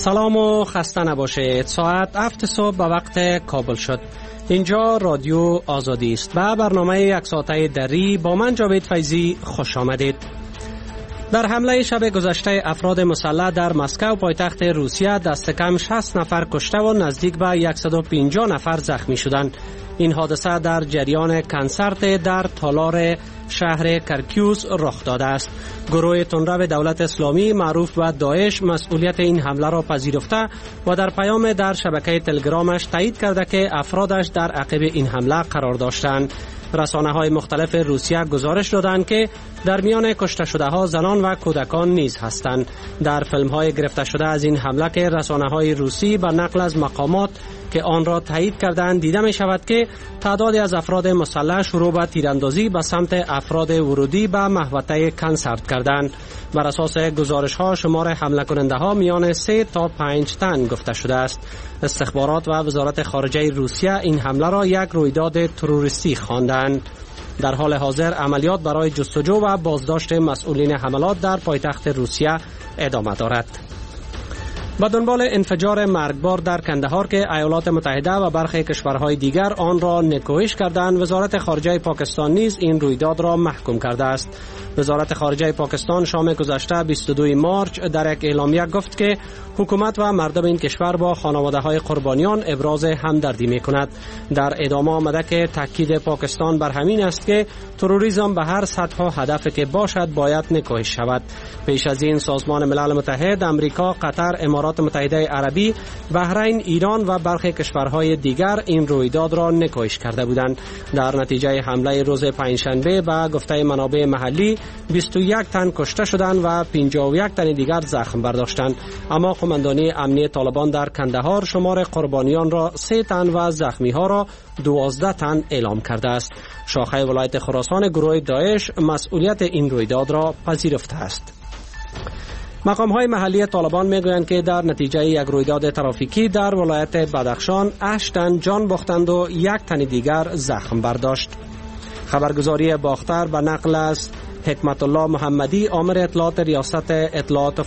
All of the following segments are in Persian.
سلام و خسته نباشید. ساعت 7 صبح به وقت کابل شد. اینجا رادیو آزادی است و برنامه یک ساعته دری با من جاوید فیضی خوش آمدید. در حمله شب گذشته افراد مسلح در مسکو پایتخت روسیه دست کم 60 نفر کشته و نزدیک به 150 نفر زخمی شدند. این حادثه در جریان کنسرت در تالار شهر کرکیوس رخ داده است. گروه تندرو دولت اسلامی معروف به داعش مسئولیت این حمله را پذیرفته و در پیام در شبکه تلگرامش تایید کرده که افرادش در عقب این حمله قرار داشتند. رسانه‌های مختلف روسیه گزارش دادند که در میان کشته شده‌ها زنان و کودکان نیز هستند. در فیلم‌های گرفته شده از این حمله که رسانه‌های روسی به نقل از مقامات که آن را تایید کردند دیده می شود که تعدادی از افراد مسلح شروع به تیراندازی به سمت افراد ورودی به محوطه کنسرت کردند. بر اساس گزارش‌ها شمار حمله کننده‌ها میان 3 تا 5 تن گفته شده است. استخبارات و وزارت خارجه روسیه این حمله را یک رویداد تروریستی خواندند. در حال حاضر عملیات برای جستجو و بازداشت مسئولین حملات در پایتخت روسیه ادامه دارد. به دنبال انفجار مرگبار در کندهار که ایالات متحده و برخی کشورهای دیگر آن را نکوهش کردند، وزارت خارجه پاکستان نیز این رویداد را محکوم کرده است. وزارت خارجه پاکستان شام گذشته 22 مارچ در یک اعلامیه گفت که حکومت و مردم این کشور با خانواده‌های قربانیان ابراز همدردی می‌کند. در ادامه آمده که تاکید پاکستان بر همین است که تروریسم به هر سطح و هدفی که باشد باید نکوهش شود. پیش از این سازمان ملل متحد، امریکا، قطر، امارات متحده عربی، بحرین، ایران و برخی کشورهای دیگر این رویداد را نکوهش کرده بودند. در نتیجه حمله روز پنجشنبه به گفته منابع محلی 21 تن کشته شدند و 51 تن دیگر زخم برداشتند. اما قماندانی امنیت طالبان در کندهار شمار قربانیان را 3 تن و زخمی ها را 12 تن اعلام کرده است. شاخه ولایت خراسان گروه داعش مسئولیت این رویداد را پذیرفته است. مقام‌های محلی طالبان می‌گویند که در نتیجه یک رویداد ترافیکی در ولایت بدخشان 8 تن جان باختند و 1 تن دیگر زخم برداشت. خبرگزاری باختر به نقل از حکمت الله محمدی آمر اطلاعات ریاست اطلاعات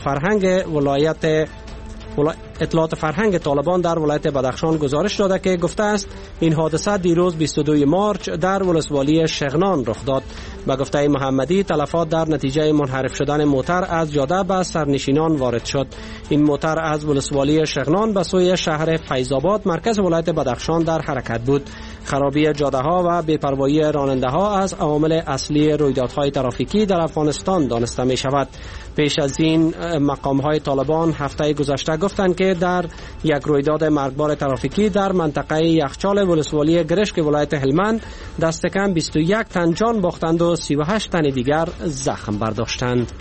فرهنگ طالبان در ولایت بدخشان گزارش داده که گفته است این حادثه دیروز 22 مارچ در ولسوالی شغنان رخ داد. به گفته محمدی تلفات در نتیجه منحرف شدن موتر از جاده به سرنشینان وارد شد. این موتر از ولسوالی شغنان به سوی شهر فیض‌آباد مرکز ولایت بدخشان در حرکت بود. خرابی جاده ها و بی‌پروایی راننده ها از عوامل اصلی رویدادهای ترافیکی در افغانستان دانسته می شود. پیش از این مقام های طالبان هفته گذشته گفتند که در یک رویداد مرگبار ترافیکی در منطقه یخچال ولسوالی گرشک ولایت هلمند دست کم 21 تن جان باختند و 38 تن دیگر زخم برداشتند.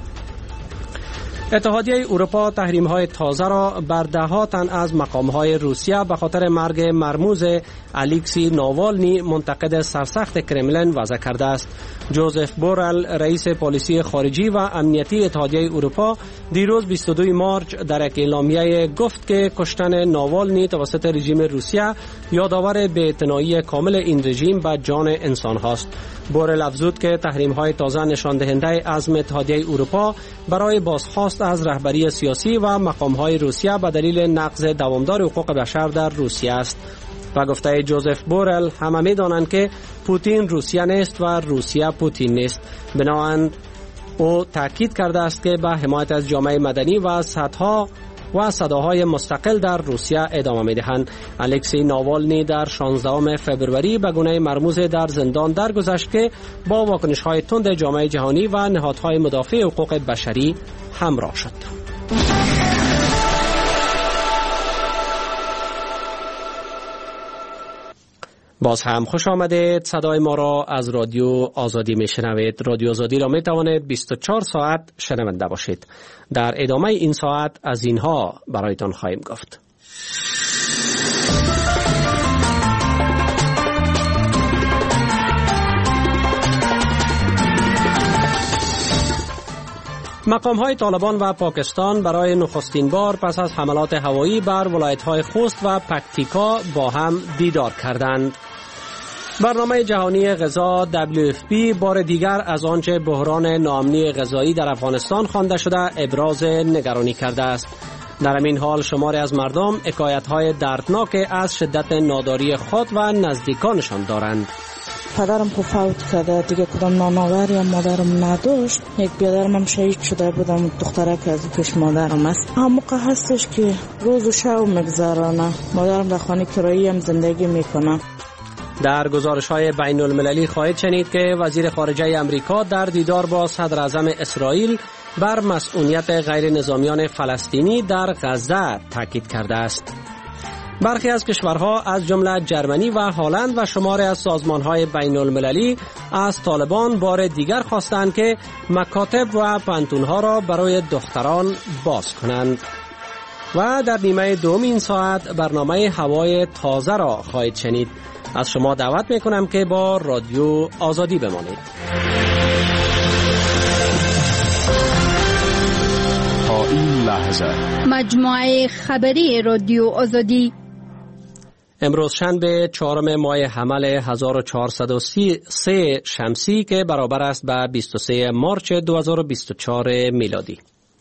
اتحادیه اروپا تحریم‌های تازه را بر ده‌ها تن از مقام‌های روسیه به خاطر مرگ مرموز الکسی ناوالنی منتقد سرسخت کرملین وضع کرده است. جوزف بورل رئیس پلیسی خارجی و امنیتی اتحادیه اروپا دیروز 22 مارچ در یک اعلامیه گفت که کشتن ناوالنی توسط رژیم روسیه یادآور بی‌اعتنایی کامل این رژیم به جان انسان هاست. بورل افزود که تحریم‌های تازه نشان دهنده عزم اتحادیه اروپا برای بازخواست از رهبری سیاسی و مقام‌های روسیه به دلیل نقض دوامدار حقوق بشر در روسیه است. و گفته جوزف بورل همه می‌دانند که پوتین روسیه نیست و روسیه پوتین نیست. بنابراین او تاکید کرده است که به حمایت از جامعه مدنی و صداهای مستقل در روسیه ادامه می‌دهند. الکسی ناوالنی در 16 فبروری به گونه مرموز در زندان درگذشت که با واکنش‌های تند جامعه جهانی و نهادهای مدافع حقوق بشری همراه شد. باز هم خوش آمدید. صدای ما را از رادیو آزادی میشنوید. رادیو آزادی را می توانید 24 ساعت شنونده باشید. در ادامه این ساعت از اینها برایتان خواهیم گفت. مقام‌های طالبان و پاکستان برای نخستین بار پس از حملات هوایی بر ولایت‌های خوست و پکتیکا با هم دیدار کردند. برنامه جهانی غذا WFP بار دیگر از آنچه بحران ناامنی غذایی در افغانستان خوانده شده ابراز نگرانی کرده است. در این حال شماری از مردم حکایت‌های دردناک از شدت ناداری خود و نزدیکانشان دارند. پدرم خب فوت کرده، دیگه کدام نانآوری هم مادرم نداشت. یک برادرم هم شهید شده بودم، دختره که از پیش مادرم است. هم موقع هستش که روز و شب میگذرانه. مادرم در خانه کرایی هم زندگی میکنه. در گزارش‌های بین المللی خواهید شنید که وزیر خارجه امریکا در دیدار با صدر اعظم اسرائیل بر مسئولیت غیر نظامیان فلسطینی در غزه تاکید کرده است. برخی از کشورها از جمله جرمنی و هلند و شماری از سازمان‌های بین المللی از طالبان بار دیگر خواستند که مکاتب و پانتون‌ها را برای دختران باز کنند. و در نیمه دوم این ساعت برنامه هوای تازه را خواهید شنید. از شما دعوت میکنم که با رادیو آزادی بمانید. تا این لحظه مجموعه خبری رادیو آزادی امروز شنبه 4 ماه حمل 1433 شمسی که برابر است به 23 مارچ 2024 میلادی.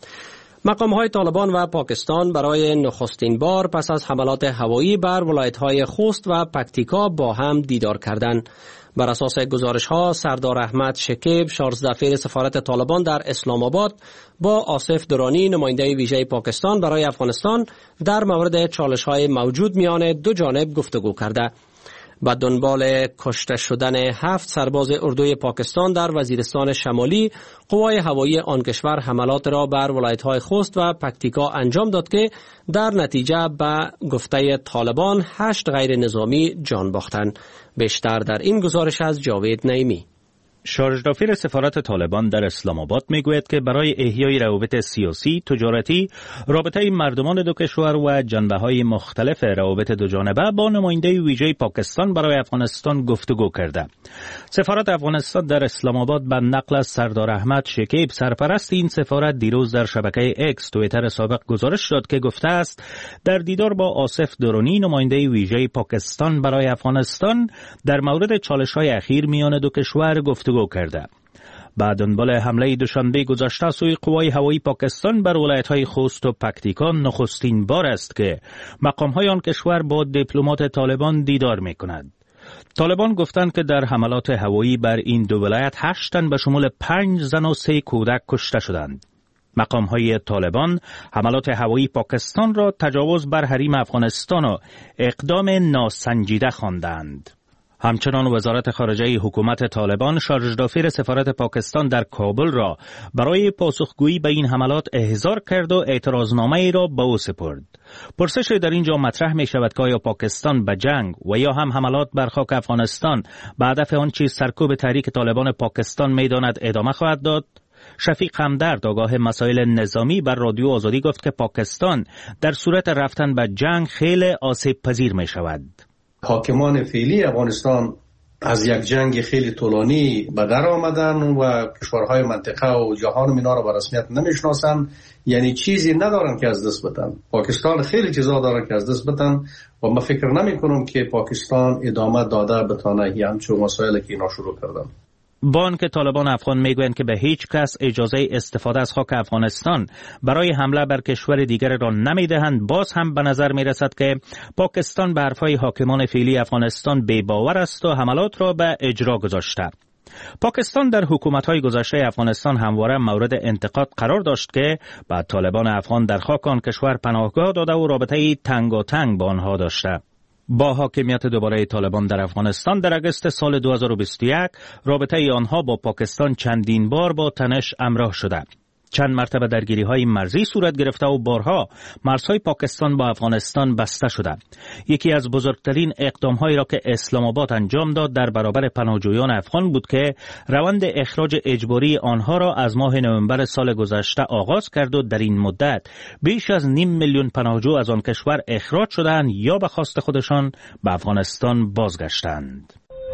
مقام‌های طالبان و پاکستان برای نخستین بار پس از حملات هوایی بر ولایت‌های خوست و پکتیکا با هم دیدار کردند. بر اساس گزارش‌ها سردار احمد شکیب 14 دفعه سفارت طالبان در اسلام آباد با آصف درانی نماینده ویژه پاکستان برای افغانستان در مورد چالش‌های موجود میان دو جانب گفتگو کرده. با دنبال کشته شدن 7 سرباز اردوی پاکستان در وزیرستان شمالی، قوای هوایی آن کشور حملات را بر ولایت‌های خوست و پکتیکا انجام داد که در نتیجه به گفته طالبان 8 غیر نظامی جان باختند. بیشتر در این گزارش از جاوید نعیمی. شارژدافیر سفارت طالبان در اسلام آباد میگوید که برای احیای روابط سیاسی، تجارتی، رابطه مردمان دو کشور و جنبه‌های مختلف روابط دو جانبه با نماینده ویژه پاکستان برای افغانستان گفتگو کرده. سفارت افغانستان در اسلام آباد به نقل از سردار احمد شکیب سرپرست این سفارت دیروز در شبکه اکس توییتر سابق گزارش داد که گفته است در دیدار با آصف درانی نماینده ویژه پاکستان برای افغانستان در مورد چالش‌های اخیر میان دو کشور گفتگو کرده. بعد دنبال حمله دوشنبه گذشته سوی قوای هوایی پاکستان بر ولایت‌های خوست و پکتیکا نخستین بار است که مقام‌های آن کشور با دیپلمات طالبان دیدار می‌کنند. طالبان گفتند که در حملات هوایی بر این دو ولایت 8 تن به شمول 5 زن و 3 کودک کشته شدند. مقام‌های طالبان حملات هوایی پاکستان را تجاوز بر حریم افغانستان و اقدام ناسنجیده خواندند. همچنان وزارت خارجه حکومت طالبان شارژدافیر سفارت پاکستان در کابل را برای پاسخگویی به این حملات احضار کرد و اعتراضنامه ای را به او سپرد. پرسش در اینجا مطرح می شود که آیا پاکستان به جنگ و یا هم حملات بر خاک افغانستان به هدف آنچه سرکوب تحریک طالبان پاکستان می داند ادامه خواهد داد؟ شفیق همدرد آگاه مسائل نظامی بر رادیو آزادی گفت که پاکستان در صورت رفتن به جنگ خیلی آسیب پذیر می شود. حاکمان فعلی افغانستان از یک جنگ خیلی طولانی به در آمدن و کشورهای منطقه و جهان اینا را به رسمیت نمیشناسن، یعنی چیزی ندارن که از دست بدن. پاکستان خیلی چیزا دارن که از دست بدن و من فکر نمی کنم که پاکستان ادامه داده بتانه همچون مسائلی که اینا شروع کردن. بانک طالبان افغان میگویند که به هیچ کس اجازه استفاده از خاک افغانستان برای حمله بر کشور دیگر را نمیدهند. باز هم به نظر میرسد که پاکستان به حرفهای حاکمان فعلی افغانستان بی باور است و حملات را به اجرا گذاشته. پاکستان در حکومت‌های گذشته افغانستان همواره مورد انتقاد قرار داشت که بعد طالبان افغان در خاک آن کشور پناهگاه داده و رابطه تنگاتنگ با آنها داشته. با حاکمیت دوباره طالبان در افغانستان در اگست سال 2021 رابطه آنها با پاکستان چندین بار با تنش همراه شده. چند مرتبه درگیری‌های مرزی صورت گرفته و بارها مرزهای پاکستان با افغانستان بسته شده. یکی از بزرگترین اقدام‌هایی را که اسلام آباد انجام داد در برابر پناهجویان افغان بود که روند اخراج اجباری آنها را از ماه نوامبر سال گذشته آغاز کرد و در این مدت بیش از 500,000 پناهجو از آن کشور اخراج شدند یا به خواست خودشان به افغانستان بازگشتند.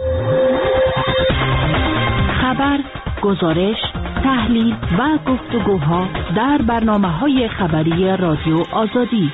خبر، گزارش، تحلیل و گفتگوها در برنامه‌های خبری رادیو آزادی.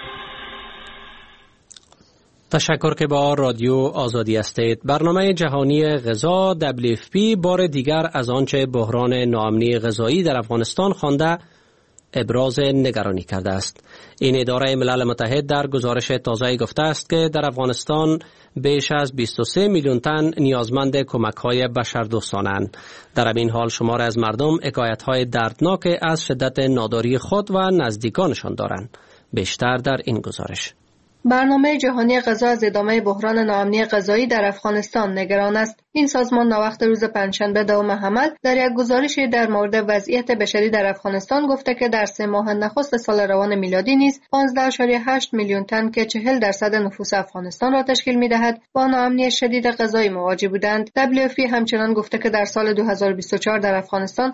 تشکر که با رادیو آزادی هستید. برنامه جهانی غذا WFP بار دیگر از آنچه بحران ناامنی غذایی در افغانستان خوانده ابراز نگرانی کرده است. این اداره ملل متحد در گزارش تازه گفته است که در افغانستان بیش از 23 میلیون تن نیازمند کمک‌های بشردوستانند. در این حال شمار از مردم حکایت‌های دردناک از شدت ناداری خود و نزدیکانشان دارند. بیشتر در این گزارش. برنامه جهانی غذا از ادامه بحران ناامنی غذایی در افغانستان نگران است. این سازمان ناوقت روز پنجشنبه دوم حمل در یک گزارشی در مورد وضعیت بشری در افغانستان گفته که در 3 ماه نخست سال روان میلادی نیز 15.8 میلیون تن که 40% نفوس افغانستان را تشکیل می‌دهد با ناامنی شدید غذایی مواجه بودند. WFP همچنان گفته که در سال 2024 در افغانستان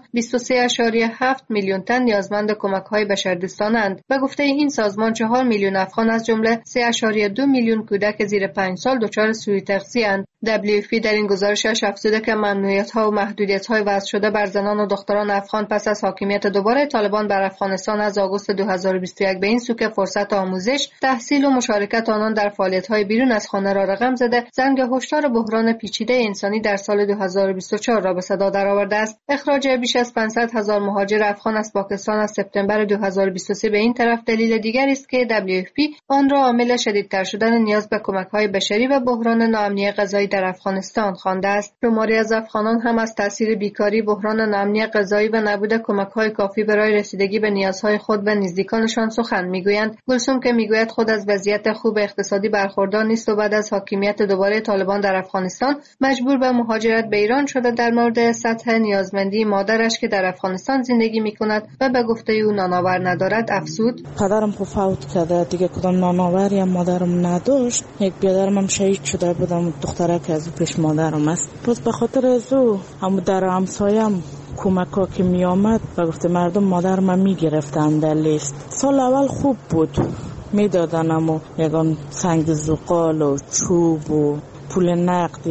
23.7 میلیون تن نیازمند کمک‌های بشردوستانند و گفته این سازمان 4 میلیون افغان از جمله 3.2 میلیون کودک زیر 5 سال دچار سوء تغذیه‌اند. WFP در این گزارشش افزوده که ممنوعیت‌ها و محدودیت‌های وضع شده بر زنان و دختران افغان پس از حاکمیت دوباره طالبان بر افغانستان از آگوست 2021 به این سو که فرصت آموزش، تحصیل و مشارکت آنان در فعالیت‌های بیرون از خانه را رقم زده، زنگ هشدار بحران پیچیده انسانی در سال 2024 را به صدا درآورده است. اخراج بیش از 500,000 مهاجر افغان از پاکستان از سپتامبر 2023 به این طرف دلیل دیگری است که WFP آن را عامل شدیدتر شدن نیاز به کمک‌های بشری و بحران ناامنی غذایی در افغانستان خوانده است. شماری از افغانان هم از تاثیر بیکاری، بحران ناامنی غذایی و نبود کمک‌های کافی برای رسیدگی به نیازهای خود و نزدیکانشان سخن می‌گویند. گلسوم که می‌گوید خود از وضعیت خوب اقتصادی برخوردار نیست و بعد از حاکمیت دوباره طالبان در افغانستان مجبور به مهاجرت به ایران شده، در مورد سطح نیازمندی مادرش که در افغانستان زندگی می‌کند و به گفته او نانآور ندارد افزود: پدرم فوت کرده، دیگه کدام نانآوری مادرم نداشت. یک برادرم هم شهید شده بودم، دخترک از پیش مادرم است. پس به خاطر ازو هم در همسایم کمکا که می آمد و گفته مردم مادرم می گرفتن در لیست. سال اول خوب بود، می دادن اما یکان سنگ زغال و چوب و پول نقد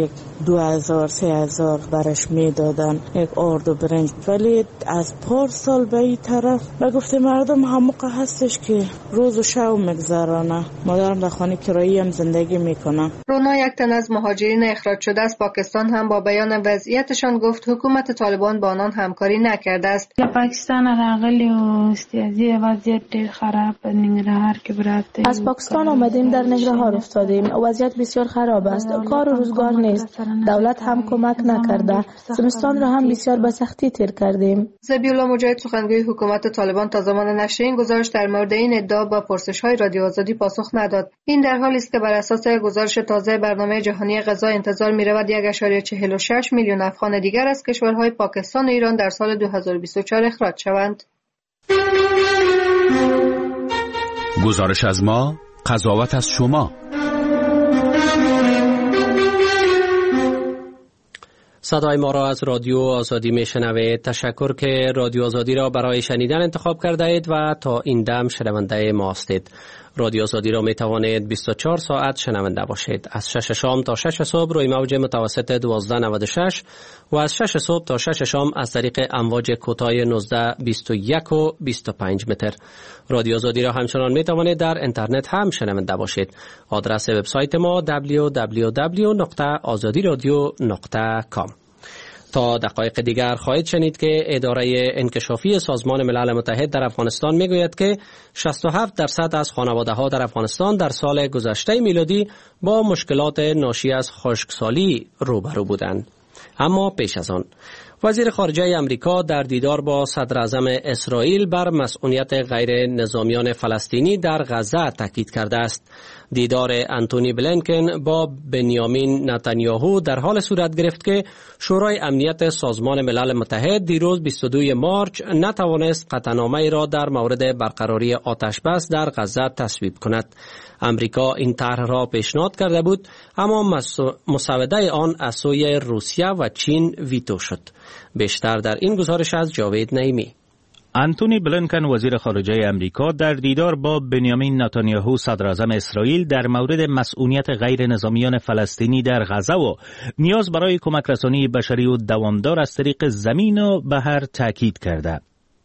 2,000-3,000 برش میدادن، یک آرد و برنج. ولی از پار سال به این طرف و گفته مردم هموقع هستش که روز و شب مگذرانه. مادرم در خانه کرایی هم زندگی میکنه. رونا، یک تن از مهاجرین اخراج شده از پاکستان، هم با بیان وضعیتشان گفت حکومت طالبان با آنان همکاری نکرده است. پاکستان راغلی و استیازی وضعیت ډیر خراب ننګرهار کې براته. از پاکستان آمدیم، در ننګرهار افتادیم. وضعیت بسیار خراب است، کار و روزگار نیست. دولت هم کمک نکرده. زمستان را هم بسیار به سختی تیر کردیم. ذبیحالله مجاهد، سخنگوی حکومت طالبان، تا زمان نشر این گزارش در مورد این ادعا با پرسش‌های رادیو آزادی پاسخ نداد. این در حالی است که بر اساس گزارش تازه برنامه جهانی غذا انتظار می‌رود 1.46 میلیون افغان دیگر از کشورهای پاکستان و ایران در سال 2024 اخراج شوند. گزارش از ما، قضاوت از شما. صدای ما را از رادیو آزادی میشنوید. تشکر که رادیو آزادی را برای شنیدن انتخاب کرده اید و تا این دم شنونده ما هستید. رادیو آزادی را می توانید 24 ساعت شنونده باشید. از 6 شام تا 6 صبح روی موج متوسط 1296 و از 6 صبح تا 6 شام از طریق امواج کوتاه 19، 21 و 25 متر. رادیو آزادی را همچنان می توانید در اینترنت هم شنونده باشید. آدرس وبسایت ما www.azadiradio.com. تا دقایق دیگر خواهید شنید که اداره انکشافی سازمان ملل متحد در افغانستان میگوید که 67% از خانواده‌ها در افغانستان در سال گذشته میلادی با مشکلات ناشی از خشکسالی روبرو بودند. اما پیش از آن وزیر خارجه امریکا در دیدار با صدر اعظم اسرائیل بر مسئولیت غیر نظامیان فلسطینی در غزه تاکید کرده است. دیدار انتونی بلینکن با بنیامین نتانیاهو در حال صورت گرفت که شورای امنیت سازمان ملل متحد دیروز 22 مارچ نتوانست قطعنامه‌ای را در مورد برقراری آتش بس در غزه تصویب کند. امریکا این طرح را پیشنهاد کرده بود، اما مسوده آن از سوی روسیه و چین ویتو شد. بیشتر در این گزارش از جاوید نعیمی. انتونی بلینکن وزیر خارجه امریکا در دیدار با بنیامین نتانیاهو صدر اعظم اسرائیل در مورد مسئولیت غیر نظامیان فلسطینی در غزه و نیاز برای کمک رسانی بشری و دوامدار از طریق زمین و بحر تاکید کرده.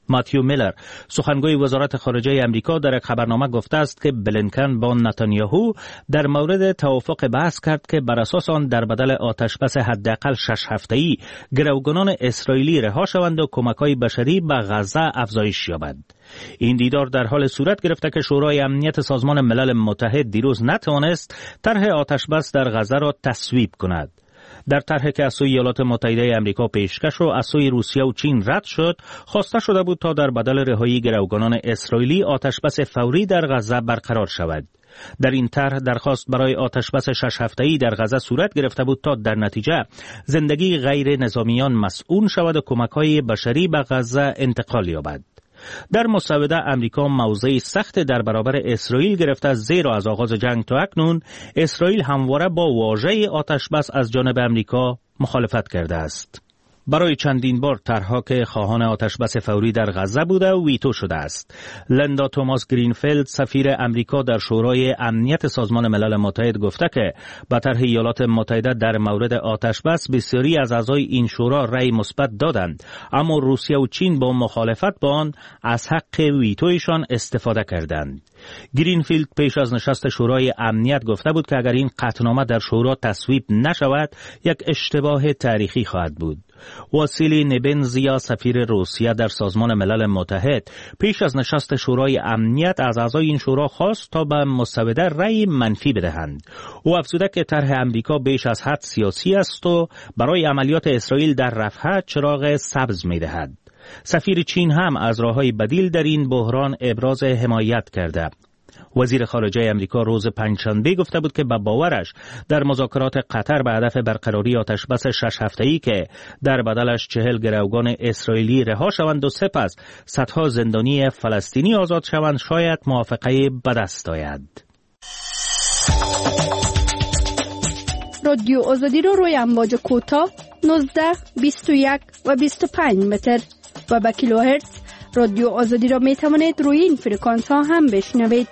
ماتیو میلر سخنگوی وزارت خارجه امریکا در یک خبرنامه گفته است که بلینکن با نتانیاهو در مورد توافق بحث کرد که بر اساس آن در بدل آتشبس حداقل 6 هفته‌ای گروگانان اسرائیلی رها شوند و کمک‌های بشری به غزه افزایش یابد. این دیدار در حال صورت گرفته که شورای امنیت سازمان ملل متحد دیروز نتوانست طرح آتشبس در غزه را تصویب کند. در طرحی که از سوی ایالات متحده آمریکا پیشکش و از سوی روسیه و چین رد شد، خواسته شده بود تا در بدل رهایی گروگانان اسرائیلی آتشبس فوری در غزه برقرار شود. در این طرح درخواست برای آتشبس 6 هفته‌ای در غزه صورت گرفته بود تا در نتیجه زندگی غیر نظامیان مسئول شود و کمک‌های بشری به غزه انتقال یابد. در مسوده امریکا موضعی سخت در برابر اسرائیل گرفته، زیرا از آغاز جنگ تا اکنون اسرائیل همواره با واژه آتشبس از جانب امریکا مخالفت کرده است. برای چندین بار طرحها که خواهان آتشبس فوری در غزه بوده ویتو شده است. لندا توماس گرینفیلد سفیر امریکا در شورای امنیت سازمان ملل متحد گفته که به طرح ایالات متحده در مورد آتشبس بسیاری از اعضای این شورا رأی مثبت دادند، اما روسیه و چین با مخالفت با آن از حق ویتویشان استفاده کردند. گرینفیلد پیش از نشست شورای امنیت گفته بود که اگر این قطعنامه در شورا تصویب نشود یک اشتباه تاریخی خواهد بود. واسیلی نبنزیا سفیر روسیه در سازمان ملل متحد پیش از نشست شورای امنیت از اعضای این شورا خواست تا به مسوده رأی منفی بدهند. او افزوده که طرح امریکا بیش از حد سیاسی است و برای عملیات اسرائیل در رفح چراغ سبز می‌دهد. سفیر چین هم از راه‌های بدیل در این بحران ابراز حمایت کرده. وزیر خارجه امریکا روز پنجشنبه گفته بود که به باورش در مذاکرات قطر به هدف برقراری آتشبس 6 هفته‌ای که در بدلش 40 گروگان اسرائیلی رها شوند و سپس صدها زندانی فلسطینی آزاد شوند شاید موافقه به دست آید. رادیو آزادی رو روی امواج کوتاه 19, 21 و 25 متر و به کیلوهرتز رادیو آزادی را می توانید روی این فرکانس ها هم بشنوید.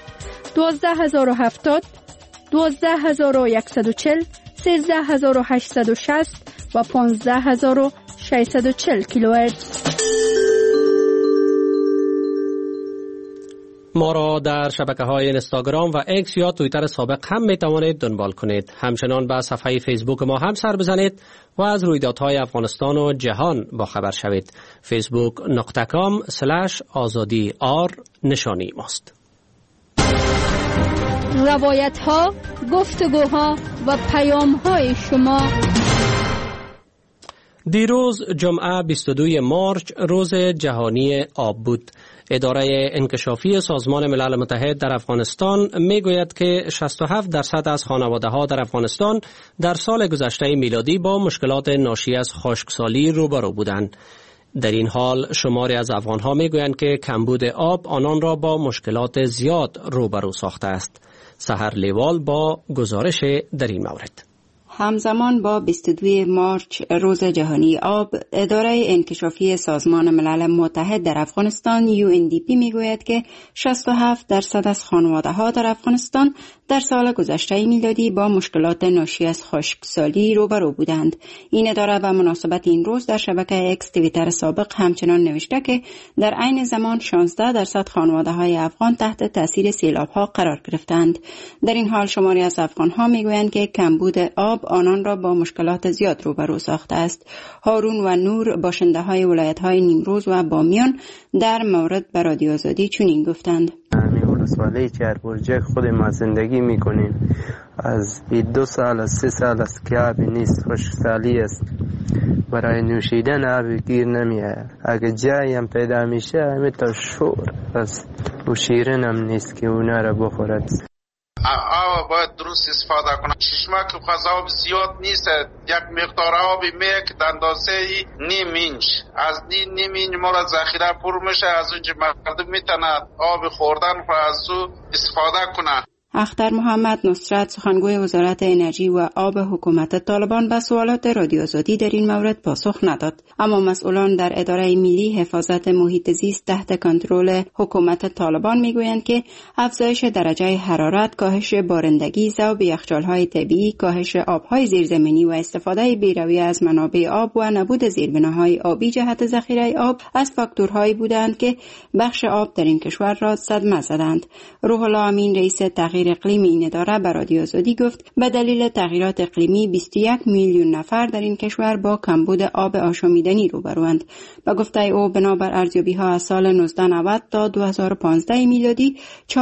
12070 12140 13860 و 15640 کیلوهرتز. ما را در شبکه‌های اینستاگرام و اکس یا توییتر سابق هم می توانید دنبال کنید. همچنان به صفحه فیسبوک ما هم سر بزنید و از رویدادهای افغانستان و جهان با خبر شوید. facebook.com/azadi_r نشانی ماست. روایت ها، گفتگوها و پیام های شما. دیروز جمعه 22 مارچ روز جهانی آب بود. اداره انکشافی سازمان ملل متحد در افغانستان میگوید که 67% از خانواده‌ها در افغانستان در سال گذشته میلادی با مشکلات ناشی از خشکسالی روبرو بودند. در این حال شماری از افغان‌ها میگویند که کمبود آب آنان را با مشکلات زیاد روبرو ساخته است. سحر لیوال با گزارش در این مورد. همزمان با 22 مارچ روز جهانی آب، اداره انکشافی سازمان ملل متحد در افغانستان UNDP میگوید که 67% از خانواده‌ها در افغانستان در سال گذشته میلادی با مشکلات ناشی از خشکسالی روبرو بودند. این اداره به مناسبت این روز در شبکه اکس توییتر سابق همچنان نوشته که در عین زمان 16% خانواده‌های افغان تحت تاثیر سیلاب‌ها قرار گرفتند. در این حال شماری از افغان‌ها میگویند که کمبود آب آنان را با مشکلات زیاد روبرو ساخته است. هارون و نور باشنده‌های ولایت‌های نیمروز و بامیان در مورد به رادیو آزادی چنین گفتند: ولسوالی چهاربرجک خود ما زندگی میکنیم. از 2 سال از 3 سال است که آبی نیست، خشکسالی است. برای نوشیدن آبی گیر نمیاد. اگه جایی هم پیدا میشه همه تا شور است و شیرین هم نیست که اونا را بخورد. آب باید درست استفاده کنه. چشمک غذا زیاد نیست، یک مقدار آبی میک در اندازه نیم اینچ، از نیم اینچ ما را ذخیره پر میشه، از اونجا مردم میتونه آب خوردن را از او استفاده کنه. اختر محمد نصرت سخنگوی وزارت انرژی و آب حکومت طالبان به سوالات رادیو آزادی در این مورد پاسخ نداد، اما مسئولان در اداره ملی حفاظت محیط زیست تحت کنترل حکومت طالبان میگویند که افزایش درجه حرارت، کاهش بارندگی، ذوب یخچال‌های طبیعی، کاهش آب‌های زیرزمینی و استفاده بی‌رویه از منابع آب و نبود زیربناهای آبی جهت ذخیره آب از فاکتورهایی بودند که بخش آب در این کشور را صدمه زدند. روح الله امین رئیس تغییر اقلیمی این اداره به رادیو آزادی گفت به دلیل تغییرات اقلیمی 21 میلیون نفر در این کشور با کمبود آب آشامیدنی روبروند. به گفته او بنابر ارزیابی‌ها از سال 1990 تا 2015 میلادی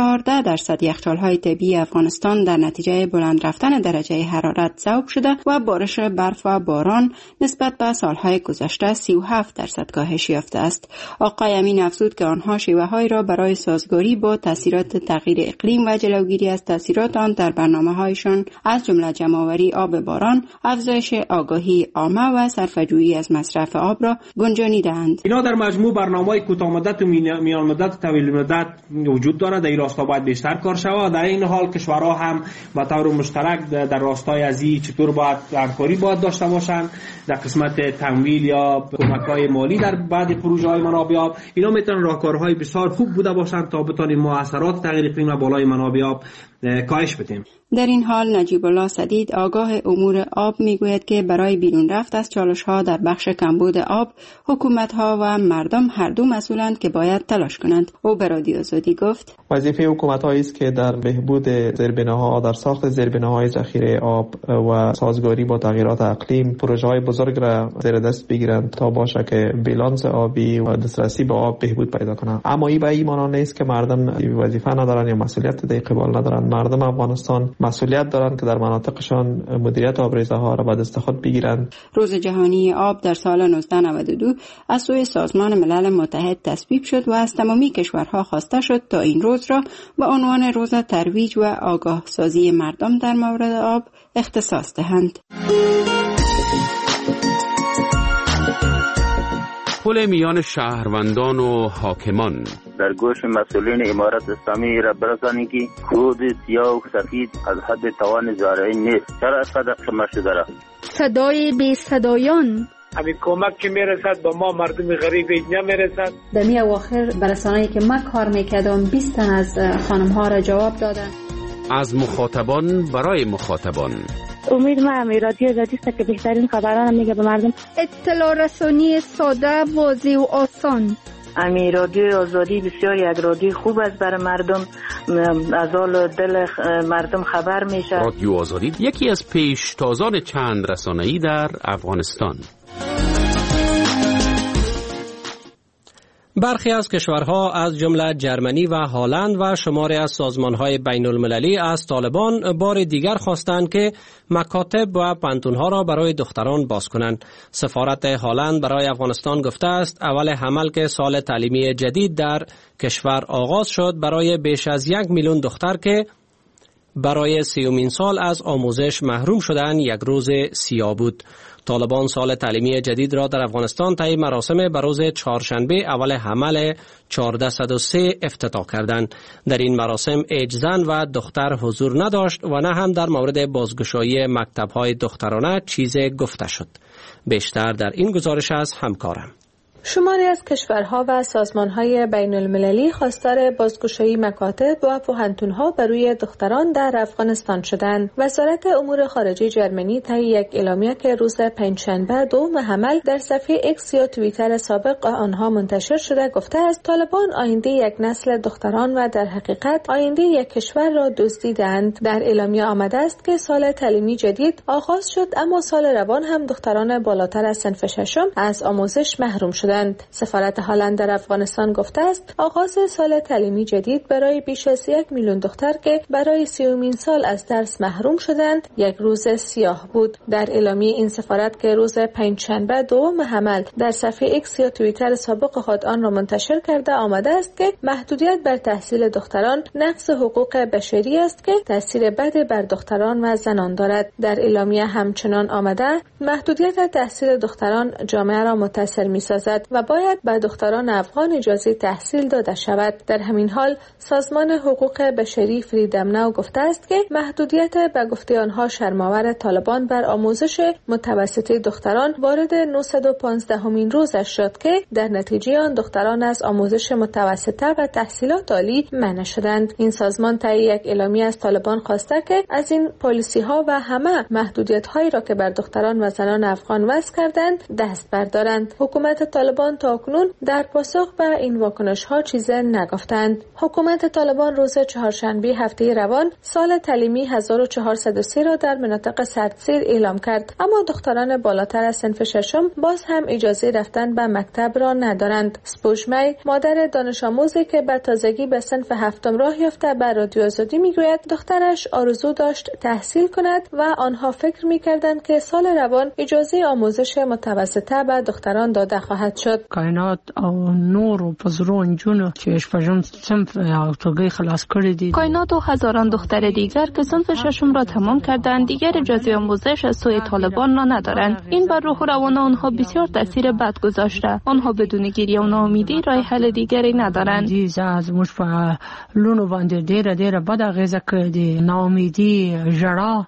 14% یخچال‌های طبیعی افغانستان در نتیجه بلند رفتن درجه حرارت ذوب شده و بارش برف و باران نسبت به سالهای گذشته 37% کاهش یافته است. آقای امین افزود که آنها شیوه‌هایی را برای سازگاری با تاثیرات تغییر اقلیم و جلوگیری از تاثیرات آن در برنامه‌هایشان از جمله جمع‌آوری آب باران، افزایش آگاهی عامه و صرفه‌جویی از مصرف آب را گنجانیده‌اند. اینا در مجموع برنامه‌های کوتاه مدت و میان مدت و طویل مدت وجود دارد. در این راستا باید بیشتر کار شود. در این حال کشورها هم به طور مشترک در راستای از این چطور باید همکاری باید داشته باشند در قسمت تمویل یا کمک‌های مالی در بعضی پروژه‌های منابع آب. اینا میتونن راهکارهای بسیار خوب بوده باشند تا بتوانیم ما اثرات تغییر اقلیم و بالای منابع آب کاهش بدیم. در این حال نجیب الله سدید آگاه امور آب میگوید که برای بیرون رفت از چالش‌ها در بخش کمبود آب حکومت‌ها و مردم هر دو مسئولند که باید تلاش کنند. او به رادیو آزادی گفت وظیفه حکومت‌هایی است که در بهبود زیربناها، در ساخت زیربناهای ذخیره آب و سازگاری با تغییرات اقلیم پروژه‌های بزرگ را زیر دست بگیرند تا باشه که بیلانس آبی و دسترسی به آب بهبود پیدا کنه. اما این به این معنی نیست که مردم وظیفه ندارن یا مسئولیت در قبال ندارن. مردم افغانستان مسئولیت دارند که در مناطقشان مدیریت آبریزها را به دست خود بگیرند. روز جهانی آب در سال 1992 از سوی سازمان ملل متحد تصویب شد و از تمامی کشورها خواسته شد تا این روز را به عنوان روز ترویج و آگاه سازی مردم در مورد آب اختصاص دهند. پل میان شهروندان و حاکمان در گوش مسئولین امارت اسلامی را برسانید که کود سیاه و سفید از حد توان زارعی نیست. چرا صدق شما شده را؟ صدای بی صدایان همین کمک که میرسد با ما مردم غریب اینجا میرسد. در می اواخر برسانه‌ای که من کار میکردم 20 تن از خانم ها را جواب دادن. از مخاطبان برای مخاطبان. امید ما رادیو آزادی است که بهترین خبران میگه به مردم. اطلاع رسانی ساده، واضح و آسان. رادیو آزادی بسیار یک رادیو خوب است برای مردم، از حال دل مردم خبر میشه. رادیو آزادی یکی از پیشتازان چند رسانه‌ای در افغانستان. برخی از کشورها از جمله جرمنی و هلند و شماری از سازمان‌های بین المللی از طالبان بار دیگر خواستند که مکاتب و پانتون‌ها را برای دختران باز کنند. سفارت هلند برای افغانستان گفته است اول حمل که سال تعلیمی جدید در کشور آغاز شد برای بیش از 1 میلیون دختر که برای 30مین سال از آموزش محروم شدن یک روز سیاه بود. طالبان سال تعلیمی جدید را در افغانستان طی مراسم به روز چهارشنبه اول حمل 1403 افتتاح کردند. در این مراسم هیچ زن و دختر حضور نداشت و نه هم در مورد بازگشایی مکتب‌های دخترانه چیزی گفته شد. بیشتر در این گزارش از همکارم. شماری از کشورها و سازمانهای بین المللی خواستار بازگشایی مکاتب و پوهنتونها برای دختران در افغانستان شدند. وزارت امور خارجه جرمنی طی یک اعلامیه که روز پنجشنبه 2 حمل در صفحه ایکس یا توییتر سابق آنها منتشر شده گفته است طالبان آینده یک نسل دختران و در حقیقت آینده یک کشور را دزدیدند. در اعلامیه آمده است که سال تعلیمی جدید آغاز شد اما سال روان هم دختران بالاتر از صنف ششم از آموزش محروم شدند. سفارت هلند در افغانستان گفته است آغاز سال تعلیمی جدید برای بیش از 1 میلیون دختر که برای 30مین سال از درس محروم شدند یک روز سیاه بود. در اعلامیه این سفارت که روز پنجشنبه 2 حمل در صفحه ایکس یا توییتر سابق خود آن را منتشر کرده آمده است که محدودیت بر تحصیل دختران نقض حقوق بشری است که تاثیر بد بر دختران و زنان دارد. در اعلامیه همچنان آمده محدودیت تحصیل دختران جامعه را متاثر می‌سازد. شود و باید به دختران افغان اجازه تحصیل داده شود. در همین حال سازمان حقوق بشری فریدم ناو گفته است که محدودیت به گفته آنها شرم‌آور طالبان بر آموزش متوسطه دختران وارد 915مین روزش شد که در نتیجه آن دختران از آموزش متوسطه و تحصیلات عالی منع شدند. این سازمان طی یک اعلامیه از طالبان خواسته که از این پالیسی‌ها و همه محدودیت‌هایی را که بر دختران و زنان افغان وضع کردند دست بردارند. حکومت طالبان تاکنون در پاسخ به این واکنش‌ها چیزی نگفتند. حکومت طالبان روز چهارشنبه هفته روان سال تعلیمی 1403 را در مناطق سردسیر اعلام کرد، اما دختران بالاتر از صنف ششم باز هم اجازه رفتن به مکتب را ندارند. سپوشمی، مادر دانش آموزی که به تازگی به صنف هفتم راه یافته، به رادیو آزادی میگوید دخترش آرزو داشت تحصیل کند و آنها فکر میکردند که سال روان اجازه آموزش متوسطه به دختران داده خواهد شد. کائنات او نور و پزرون جونو که شپږم صنف او توګه خلاص کړی دي. کائنات و هزاران دختر دیگر که صنف ششم را تمام کردند دیگر اجازه آموزش از سوی طالبان را ندارند. این بر روح و روان آنها بسیار تاثیر بد گذاشته. آنها بدون گریه و ناامیدی راه حل دیگری ندارند. از موږ په لونو باندې ډیره بد اغیزه کړې، ناامیدی، ژړا،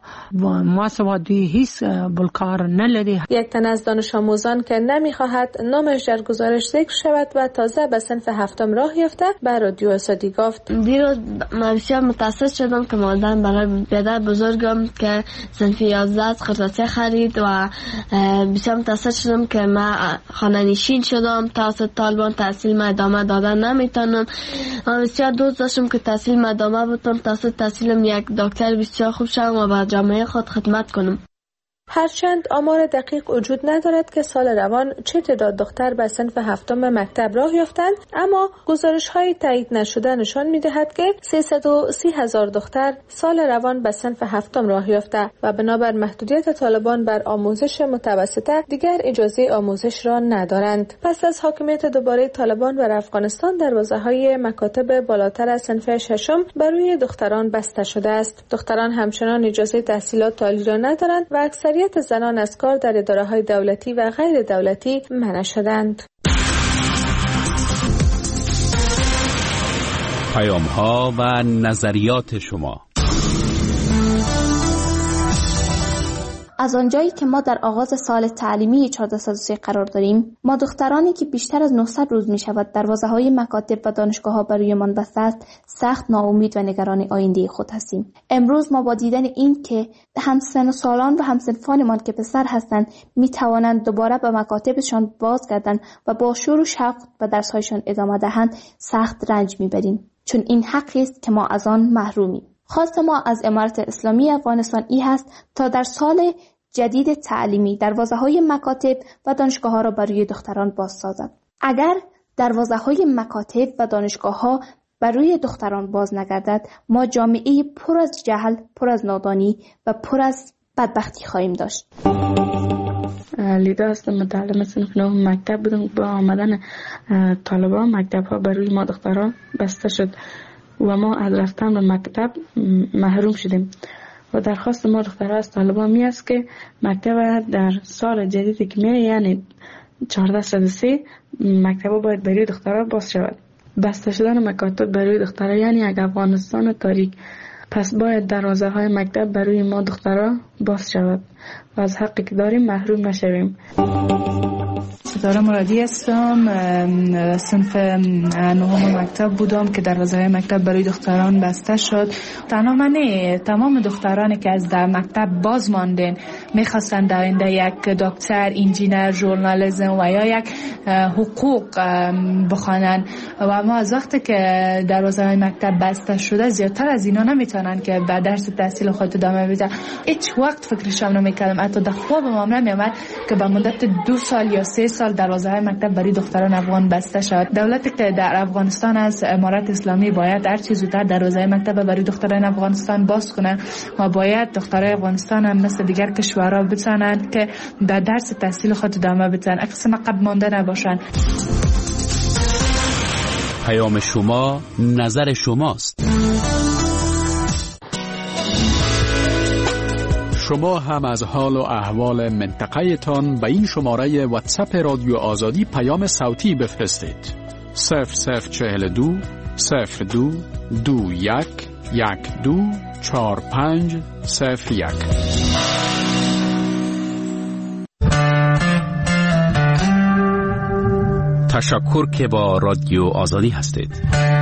ما دوی هیڅ بل کار نه لري. یک تن از دانش آموزان که نمیخواهد نامش در گزارش ذکر شود و تازه به صنف هفتم راه یافته به رادیو آزادی گفت: دیروز من بسیار متاسف شدم که مادرم برای پدر بزرگم که صنف 11 از خرطاسی خرید و بسیار متاسف شدم که من خانه نشین شدم. توسط طالبان تحصیل من ادامه دادن نمیتونم. من بسیار دوست داشتم که تحصیل من ادامه بتونم، توسط تحصیلم یک دکتر بسیار خوب شدم و به جامعه خود خدمت کنم. هرچند آمار دقیق وجود ندارد که سال روان چه تعداد دختر به صنف هفتم مکتب راه یافتند، اما گزارش‌های تایید نشده نشان می‌دهد که 330,000 دختر سال روان به صنف هفتم راه یافته و بنابر محدودیت طالبان بر آموزش متوسطه دیگر اجازه آموزش را ندارند. پس از حاکمیت دوباره طالبان بر افغانستان، دروازه‌های مکاتب بالاتر از صنف ششم برای دختران بسته شده است. دختران همچنان اجازه تحصیلات عالی را ندارند و اکثریت زنان از کار در اداره‌های دولتی و غیر دولتی منع شدند. پیام‌ها و نظریات شما. از آنجایی که ما در آغاز سال تعلیمی 1403 قرار داریم، ما دخترانی که بیشتر از 900 روز می شود دروازه‌های مکاتب و دانشگاه‌ها برویمان بسته است، سخت ناامید و نگران آینده خود هستیم. امروز ما با دیدن این که همسن و سالان و همسنفانمان که پسر هستند می توانند دوباره به مکاتبشان بازگردند و با شور و شوق به درس‌هایشان ادامه دهند، سخت رنج می‌بریم، چون این حقی است که ما از آن محرومیم. خواست ما از امارت اسلامی افغانستان این هست تا در سال جدید تعلیمی دروازه‌های مکاتب و دانشگاه‌ها را برای دختران باز سازد. اگر دروازه‌های مکاتب و دانشگاه‌ها برای دختران باز نگردد، ما جامعه پر از جهل، پر از نادانی و پر از بدبختی خواهیم داشت. لیدا هستم، متعلم صنف نهم مکتب بودم. با آمدن طالبان مکتب‌ها برای ما دختران بسته شد و ما از رفتن به مکتب محروم شدیم و درخواست ما دخترها از طالبان می است که مکتب در سال جدیدی که می یعنی 1403 مکتب باید برای دخترها باز شود. بسته شدن مکاتب برای دخترها یعنی یک افغانستان تاریک. پس باید دروازه های مکتب برای ما دخترها باز شود و از حقی که داریم محروم نشویم. ستاره مرادی هستم، صنف نهم مکتب بودم که دروازه‌های مکتب برای دختران بسته شد. تنها من نه، تمام دخترانی که از در مکتب باز ماندن میخواستن در آینده یک دکتر، انجینر، ژورنالیسم و یا یک حقوق بخوانن و ما از وقتی که دروازه‌های مکتب بسته شده زیادتر از اینا نمیتونن که به درس تحصیل خود ادامه بدن. هیچ وقت فکرشم نمیکردم، حتی در خوابم نمیومد که به مدت 2 سال یا 3 سال دروازه‌های مکتب برای دختران افغان بسته شد. دولتی که در افغانستان از امارت اسلامی باید هر چه زودتر دروازه مکتب برای دختران افغانستان باز کنه و باید دخترای افغانستان هم مثل دیگر کشورها بتونن که در درس تحصیل خود ادامه بدن، اقسام عقب مانده نباشن. پیام شما، نظر شماست. شما هم از حال و احوال منطقه تان به این شماره واتساپ رادیو آزادی پیام صوتی بفرستید. 0042 02 21 12 45 01. تشکر که با رادیو آزادی هستید.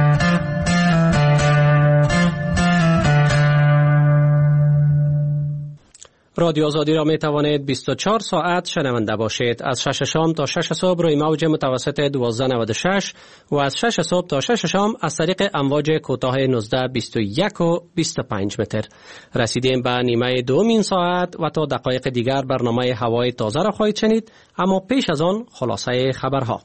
رادیو آزادی را می توانید 24 ساعت شنونده باشید. از 6 شام تا 6 صبح روی موج متوسط 1296 و از 6 صبح تا 6 شام از طریق امواج کوتاه 19 21 و 25 متر. رسیدیم به نیمه دومین ساعت و تا دقایق دیگر برنامه هوای تازه را خواهید شنید، اما پیش از آن خلاصه خبرها.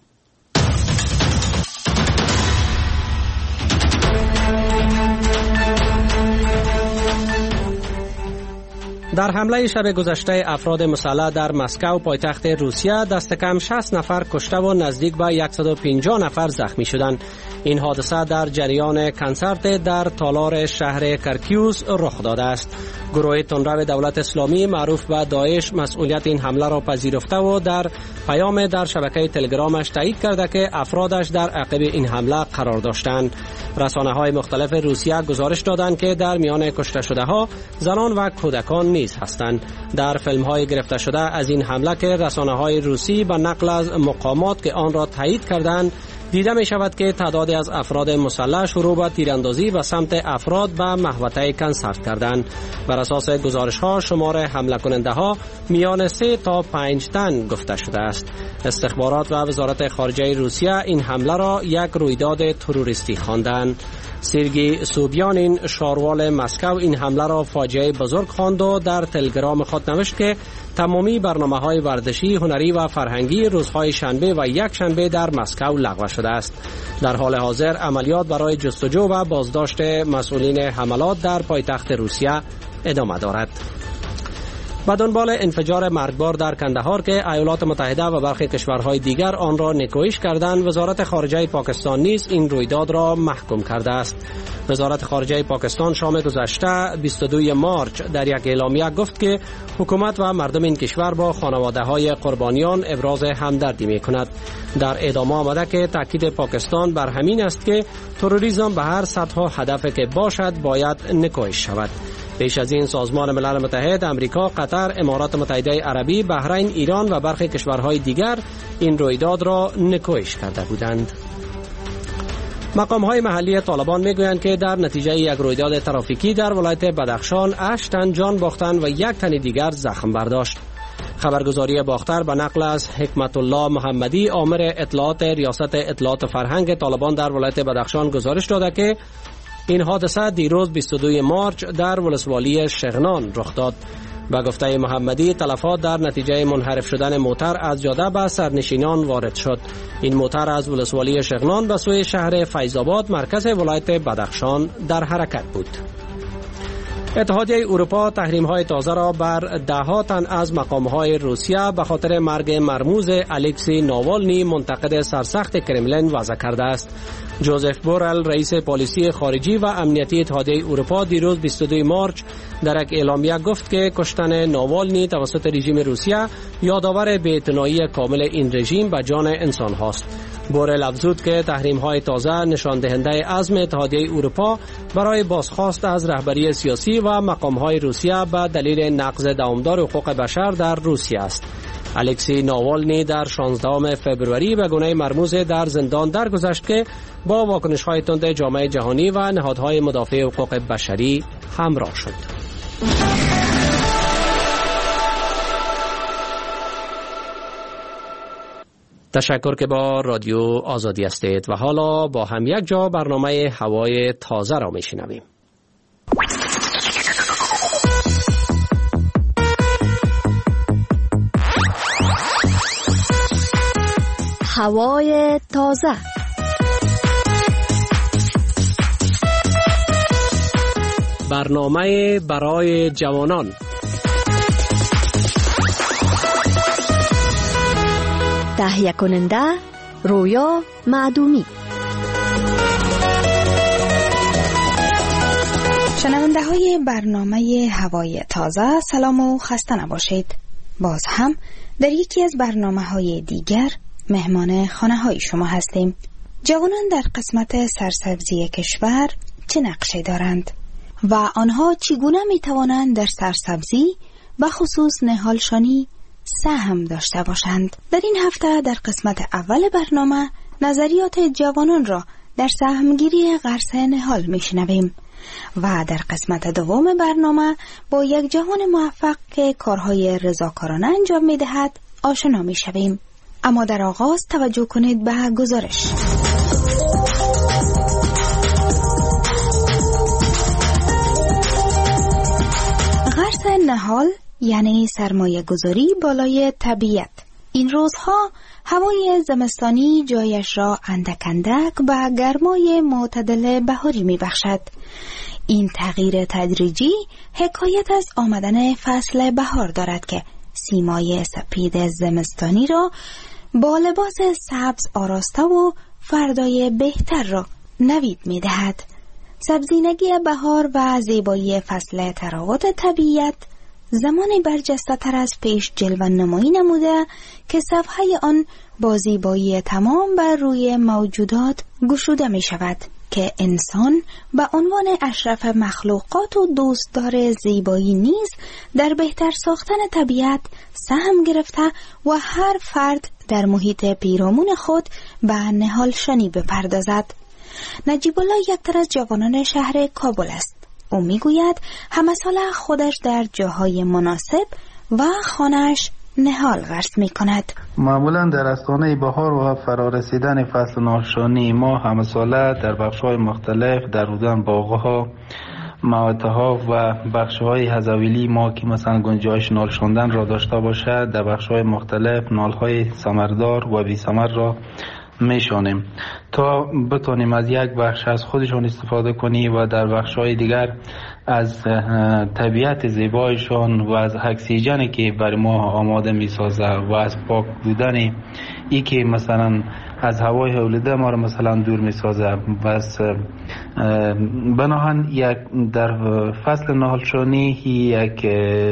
در حمله شب گذشته افراد مسلح در مسکو پایتخت روسیه دست کم 60 نفر کشته و نزدیک به 150 نفر زخمی شدند. این حادثه در جریان کنسرت در تالار شهر کرکیوس رخ داده است. گروه تندرو دولت اسلامی معروف به داعش مسئولیت این حمله را پذیرفته و در پیام در شبکه تلگرامش تایید کرده که افرادش در عقب این حمله قرار داشتند. رسانه‌های مختلف روسیه گزارش دادند که در میان کشته شده‌ها زنان و کودکان نیز هستند. در فیلم‌های گرفته شده از این حمله که رسانه‌های روسی به نقل از مقامات که آن را تایید کردند دیده می شود که تعدادی از افراد مسلح شروع به تیراندازی به سمت افراد به محوطه کنسرت کردند. بر اساس گزارش‌ها شمار حمله کننده ها میان 3 تا 5 تن گفته شده است. استخبارات و وزارت خارجه روسیه این حمله را یک رویداد تروریستی خواندند. سرگی سوبیانین شاروال مسکو این حمله را فاجعه بزرگ خواند و در تلگرام خود نوشت که تمامی برنامه‌های ورزشی، هنری و فرهنگی روزهای شنبه و یک شنبه در مسکو لغو شده است. در حال حاضر عملیات برای جستجو و بازداشت مسئولین حملات در پایتخت روسیه ادامه دارد. به دنبال انفجار مرگبار در کندهار که ایالات متحده و برخی کشورهای دیگر آن را نکوهش کردند، وزارت خارجه پاکستان نیز این رویداد را محکوم کرده است. وزارت خارجه پاکستان شام گذشته 22 مارچ در یک اعلامیه گفت که حکومت و مردم این کشور با خانواده‌های قربانیان ابراز همدردی می‌کند. در ادامه آمده که تاکید پاکستان بر همین است که تروریسم به هر سطح و هدفی که باشد باید نکوهش شود. پیش از این سازمان ملل متحد، امریکا، قطر، امارات متحده عربی، بحرین، ایران و برخی کشورهای دیگر این رویداد را نکوهش کرده بودند. مقام‌های محلی طالبان می‌گویند که در نتیجه یک رویداد ترافیکی در ولایت بدخشان 8 تن جان باختند و یک تن دیگر زخم برداشت. خبرگزاری باختر به نقل از حکمت الله محمدی آمر اطلاعات ریاست اطلاعات فرهنگ طالبان در ولایت بدخشان گزارش داده که این حادثه دیروز 22 مارچ در ولسوالی شغنان رخ داد. به گفته محمدی تلفات در نتیجه منحرف شدن موتر از جاده به سرنشینان وارد شد. این موتر از ولسوالی شغنان به سوی شهر فیض‌آباد مرکز ولایت بدخشان در حرکت بود. اتحادیه اروپا تحریم‌های تازه را بر ده‌ها تن از مقام‌های روسیه به خاطر مرگ مرموز الکسی ناوالنی منتقد سرسخت کرملین وضع کرده است. جوزف بورل رئیس پالیسی خارجی و امنیتی اتحادیه اروپا دیروز 22 مارچ در یک اعلامیه گفت که کشتن ناوالنی توسط رژیم روسیه یادآور بی‌اعتنایی کامل این رژیم به جان انسان هاست. بورل افزود که تحریم‌های تازه نشان دهنده عزم اتحادیه اروپا برای بازخواست از رهبری سیاسی و مقام‌های روسیه به دلیل نقض دوامدار حقوق بشر در روسیه است. الکسی ناوالنی در 16 فوریه به گونه مرموز در زندان درگذشت که با واکنش‌های تند جامعه جهانی و نهادهای مدافع حقوق بشری همراه شد. تشکر که با رادیو آزادی هستید و حالا با هم یک جا برنامه هوای تازه را میشنویم. هوای تازه. برنامه برای جوانان. تهیه کننده رویا معدومی. شنونده های برنامه هوای تازه، سلام و خسته نباشید. باز هم در یکی از برنامه های دیگر مهمان خانه های شما هستیم. جوانان در قسمت سرسبزی کشور چه نقشی دارند و آنها چگونه می توانند در سرسبزی و خصوص نهالشانی سهم داشته باشند؟ در این هفته در قسمت اول برنامه نظریات جوانان را در سهمگیری غرس نهال می شنویم و در قسمت دوم برنامه با یک جوان موفق که کارهای رضاکارانه انجام می دهد آشنا می شویم. اما در آغاز توجه کنید به گزارش. غرس نهال یعنی سرمایه گذاری بالای طبیعت. این روزها هوای زمستانی جایش را اندک اندک به گرمای معتدل بهاری می بخشد. این تغییر تدریجی حکایت از آمدن فصل بهار دارد که سیمای سپید زمستانی را با لباس سبز آراسته و فردای بهتر را نوید می دهد. سبزینگی بهار و زیبایی فصل تراوت طبیعت زمانی برجسته تر از پیش جلوه نمایی نموده که صفحه آن با زیبایی تمام بر روی موجودات گشوده می شود که انسان به عنوان اشرف مخلوقات و دوستدار زیبایی نیز در بهتر ساختن طبیعت سهم گرفته و هر فرد در محیط پیرامون خود به نهالشانی بپردازد. نجیب الله یکتر از جوانان شهر کابل است. او میگوید همه سال خودش در جاهای مناسب و خانه‌اش نهال غرس می کند. معمولا در استانه بهار و فرارسیدن فصل نهالشانی ما همه ساله در بخش‌های مختلف در رودن باغ‌ها، مواتها و بخش‌های حزویلی ما که مثلا گنجایش نال شوندن را داشته باشد در بخش‌های مختلف نال‌های ثمردار و بی ثمر را میشانیم تا بتونیم از یک بخش از خودشون استفاده کنیم و در بخش‌های دیگر از طبیعت زیبایشان و از اکسیژنی که برای ما آماده میسازه و از پاک بودن ای که مثلا از هوای آلوده ما رو مثلا دور میسازه. بس بناهن یک در فصل نهالشانی یک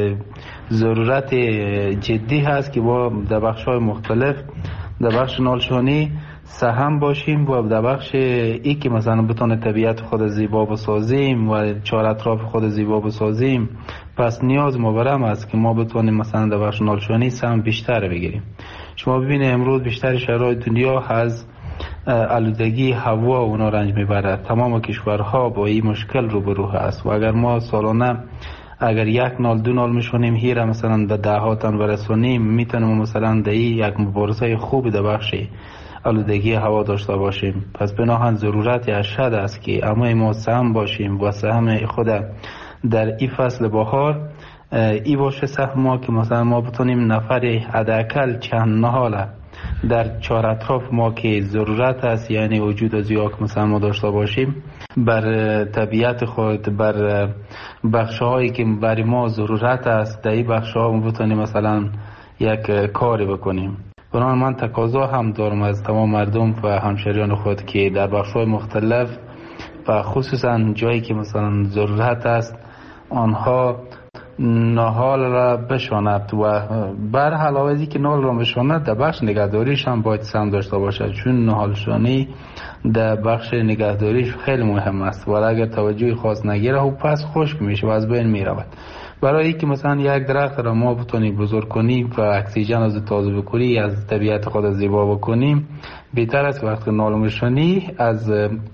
ضرورت جدی هست که با در بخش‌های مختلف در بخش نهالشانی سهم باشیم و در بخش ای که مثلا بتونه طبیعت خود زیبا بسازیم و چهار اطراف خود زیبا بسازیم، پس نیاز ما برام است که ما بتونیم مثلا در بخش نهالشانی سهم بیشتر بگیریم. شما ببینید امروز بیشتر شرایط دنیا از آلودگی هوا اونا رنج میبره. تمام کشورها با این مشکل روبرو هست و اگر ما سالانه اگر یک نال دو نال میشونیم هیره مثلا به دهاتن برسونیم، میتونیم مثلا در یک مبارزه خوب در بخش آلودگی هوا داشته باشیم. پس بناهن ضرورت اشد است که اما ما سهم باشیم و سهم خود در این فصل بهار ای باشه سهم ما که مثلا ما بتونیم نفر حداقل چند نهال در چهار اطراف ما که ضرورت است، یعنی وجود از یا که مثلا ما داشته باشیم بر طبیعت خود، بر بخش‌هایی که برای ما ضرورت است در این بخش‌ها ما بتونیم مثلا یک کاری بکنیم. بنابراین من تقاضا هم دارم از تمام مردم و همشهریان خود که در بخش‌های مختلف و خصوصا جایی که مثلا ضرورت است آنها نهال را بشاند و بر علاوه که نهال را بشاند در بخش نگهداریش هم باید سهم داشته باشد، چون نهالشانی در بخش نگهداریش خیلی مهم است و اگر توجه خاص نگیره و پس خشک میشه و از بین میرود. برای اینکه مثلا یک درخت را ما بتونیم بزرگ کنیم و اکسیژن از تازه بکنی از طبیعت خود زیبا بکنیم، بهتر است وقتی نهالشانی از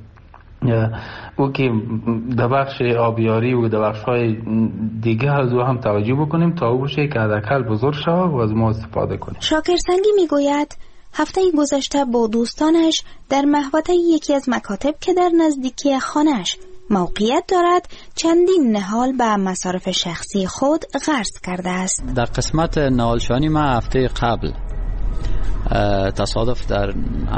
او که در بخش آبیاری و در بخش‌های دیگه از او هم توجه بکنیم تا او بشه که حداقل بزرگ شود و از ما استفاده کنیم. شاکر سنگی میگوید هفته گذشته با دوستانش در محوطه یکی از مکاتب که در نزدیکی خانه‌اش موقعیت دارد چندین نهال به مصارف شخصی خود غرس کرده است. در قسمت نهالشانی ما هفته قبل تصادف در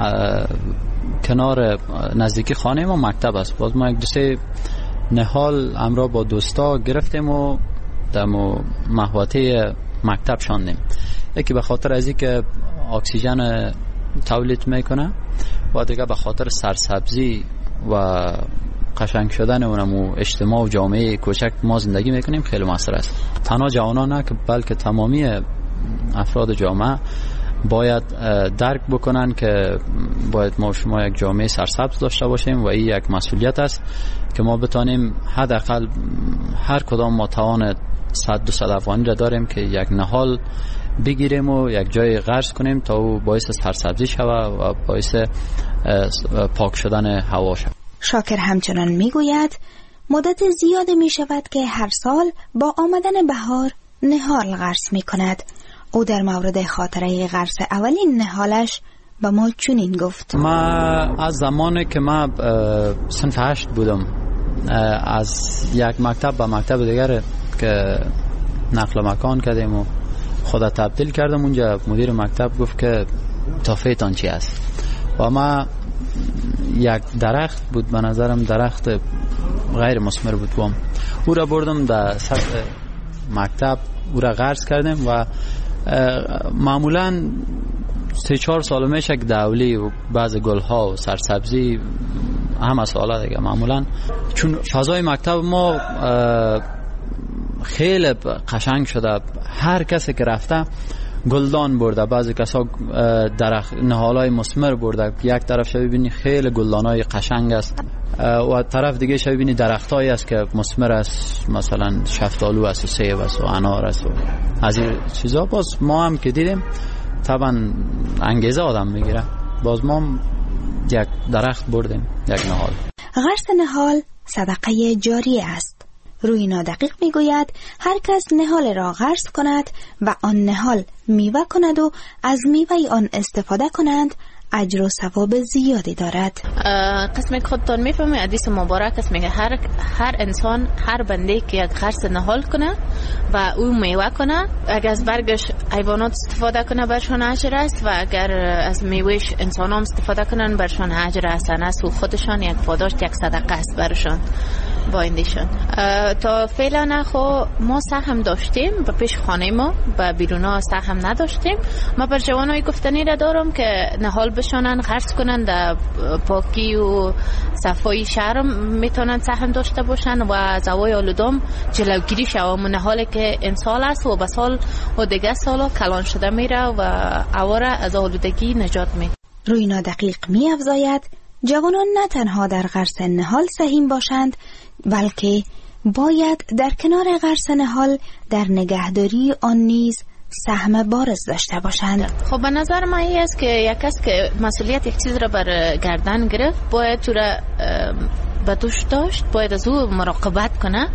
کنار نزدیکی خانه ما مکتب است، باز ما یک دو سه نهال همراه با دوستا گرفتیم و در محوطه مکتب شاندیم. یکی به خاطر از اینکه اکسیژن تولید میکنه و دیگه به خاطر سرسبزی و قشنگ شدن اونم اجتماع و جامعه کوچک ما زندگی میکنیم خیلی موثر است. تنها جوانان نه که بلکه تمامی افراد جامعه باید درک بکنن که باید ما شما یک جامعه سرسبز داشته باشیم و این یک مسئولیت است که ما بتانیم حداقل هر کدام ما توان 100-200 افغانی را داریم که یک نهال بگیریم و یک جای غرس کنیم تا او باعث سرسبزی شود و باعث پاک شدن هوا شود. شاکر همچنان میگوید مدت زیاد می شود که هر سال با آمدن بهار نهال غرس می کند. او در مورد خاطره غرس اولین نهالش به ما چنین گفت: ما از زمانی که ما صنف 8 بودم از یک مکتب به مکتب دیگر که نقل مکان کردیم و خدا تبدیل کردم، اونجا مدیر مکتب گفت که تحفه‌تان چی است و ما یک درخت بود، به نظرم درخت غیر مثمر بود، او را بردم در سطح مکتب، او را غرس کردیم و معمولا 3-4 سال میشه که دولی و بعض گلها و سرسبزی همه سالا دیگه معمولا چون فضای مکتب ما خیلی قشنگ شده، هر کسی که رفته گلدان برده، بعضی کسا درخت نهالای مثمر برده، یک طرف شو ببینی خیلی گلدانای قشنگ است و طرف دیگه شو ببینی درختایی است که مثمر است، مثلا شفتالو است و سیب است و انار است و از این چیزا. باز ما هم که دیدیم طبعا انگیزه آدم میگیره، باز ما یک درخت بردیم، یک نهال. غرس نهال صدقه جاریه است. روی نادقیق میگوید هر کس نهال را غرس کند و آن نهال میوه کند و از میوه آن استفاده کنند اجر و ثواب زیادی دارد. قسمی که خودتان میفهمه حدیث مبارک است، میگه هر انسان، هر بنده که یک غرس نهال کنه و او میوه کنه، اگر از برگش حیوانات استفاده کنه برشان اجر است و اگر از میوهش انسان هم استفاده کنن برشان اجر حسن است و خودشان یک پاداش، یک صدقه است برشان با ایندیشان. تا فعلا خو ما سهم داشتیم و پیش خانه ما و بیرونا سهم نداشتیم. ما بر جوانای گفتنی را دارم که نهال بشانن، غرس کنن، در پاکی و صفای شهر میتونن سهم داشته باشن و زوای آلودم جلوگیری شود. نهالی که انسال است و به سال و دیگه سالا کلان شده میره و اواره از آلودگی نجات میده. روی نادقیق می افزاید جوانان نه تنها در غرس نهال سهیم باشند، بلکه باید در کنار غرس نهال در نگهداری آن نیز سهم بارز داشته باشند. خب به نظر من این است که یک کس که مسئولیت یک چیز را بر گردن گرفت باید تو را به دوش داشت، باید از او مراقبت کنه.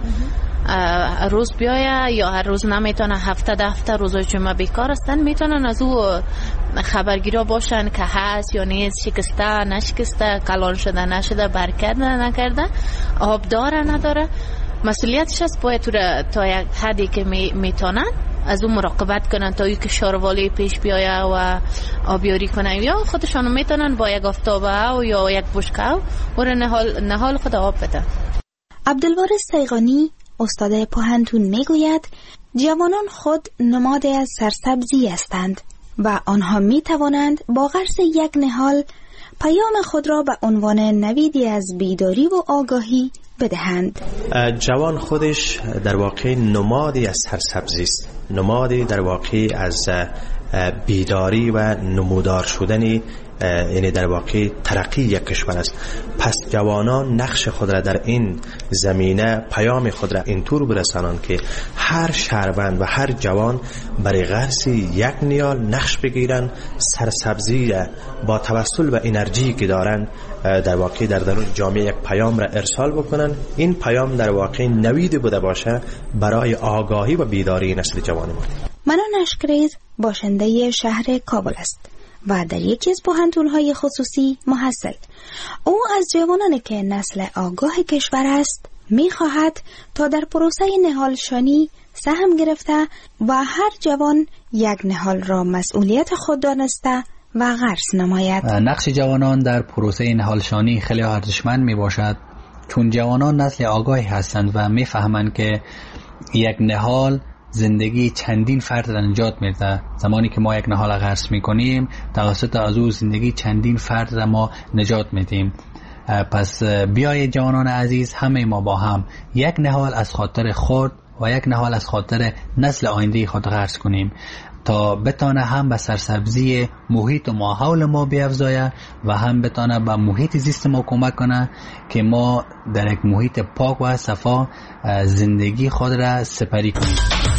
روز بیایه یا هر روز نمیتونه، هفته روزای جمعه بیکار هستن، میتونن از او خبرگیرا باشن که هست یا نیست، شکسته نشکسته، کلان شده نشده، برکرده نکرده، آب داره نداره. مسئولیتش است باید تا یک حدی که میتونن از اون مراقبت کنن تا که شاروالی پیش بیایه و آبیاری کنن، یا خودشان میتونن با یک آفتابه و یا یک بشکه و نهال خود آب بده. عبدالوارث سیغانی استاد پوهنتون میگوید جوانان خود نماد از سرسبزی هستند و آنها می توانند با غرس یک نهال پیام خود را به عنوان نویدی از بیداری و آگاهی بدهند. جوان خودش در واقع نمادی از سرسبزی است، نمادی در واقع از بیداری و نمودار شدنی، یعنی در واقع ترقی یک کشور است. پس جوانان نقش خود را در این زمینه، پیام خود را اینطور برسانند که هر شهروند و هر جوان برای غرس یک نیال نقش بگیرن، سرسبزی را با توسل و انرژی که دارن در واقع در درون جامعه یک پیام را ارسال بکنن. این پیام در واقع نوید بوده باشه برای آگاهی و بیداری نسل جوان ما. منان اشکریز باشنده شهر کابل است و در یکی از پوهنتون‌های خصوصی محصل. او از جوانانی که نسل آگاه کشور است می‌خواهد تا در پروسه نهالشانی سهم گرفته و هر جوان یک نهال را مسئولیت خود دانسته و غرس نماید. نقش جوانان در پروسه نهالشانی خیلی ارزشمند میباشد، چون جوانان نسل آگاهی هستند و میفهمند که یک نهال زندگی چندین فرد را نجات میده. زمانی که ما یک نهال غرس میکنیم توسط از او زندگی چندین فرد را ما نجات میدیم. پس بیایید جوانان عزیز، همه ما با هم یک نهال از خاطر خود و یک نهال از خاطر نسل آینده خود غرس کنیم تا بتانه هم به سرسبزی محیط و ماحول ما بیفزایه و هم بتانه به محیط زیست ما کمک کنه که ما در یک محیط پاک و صفا زندگی خود را سپری کنیم.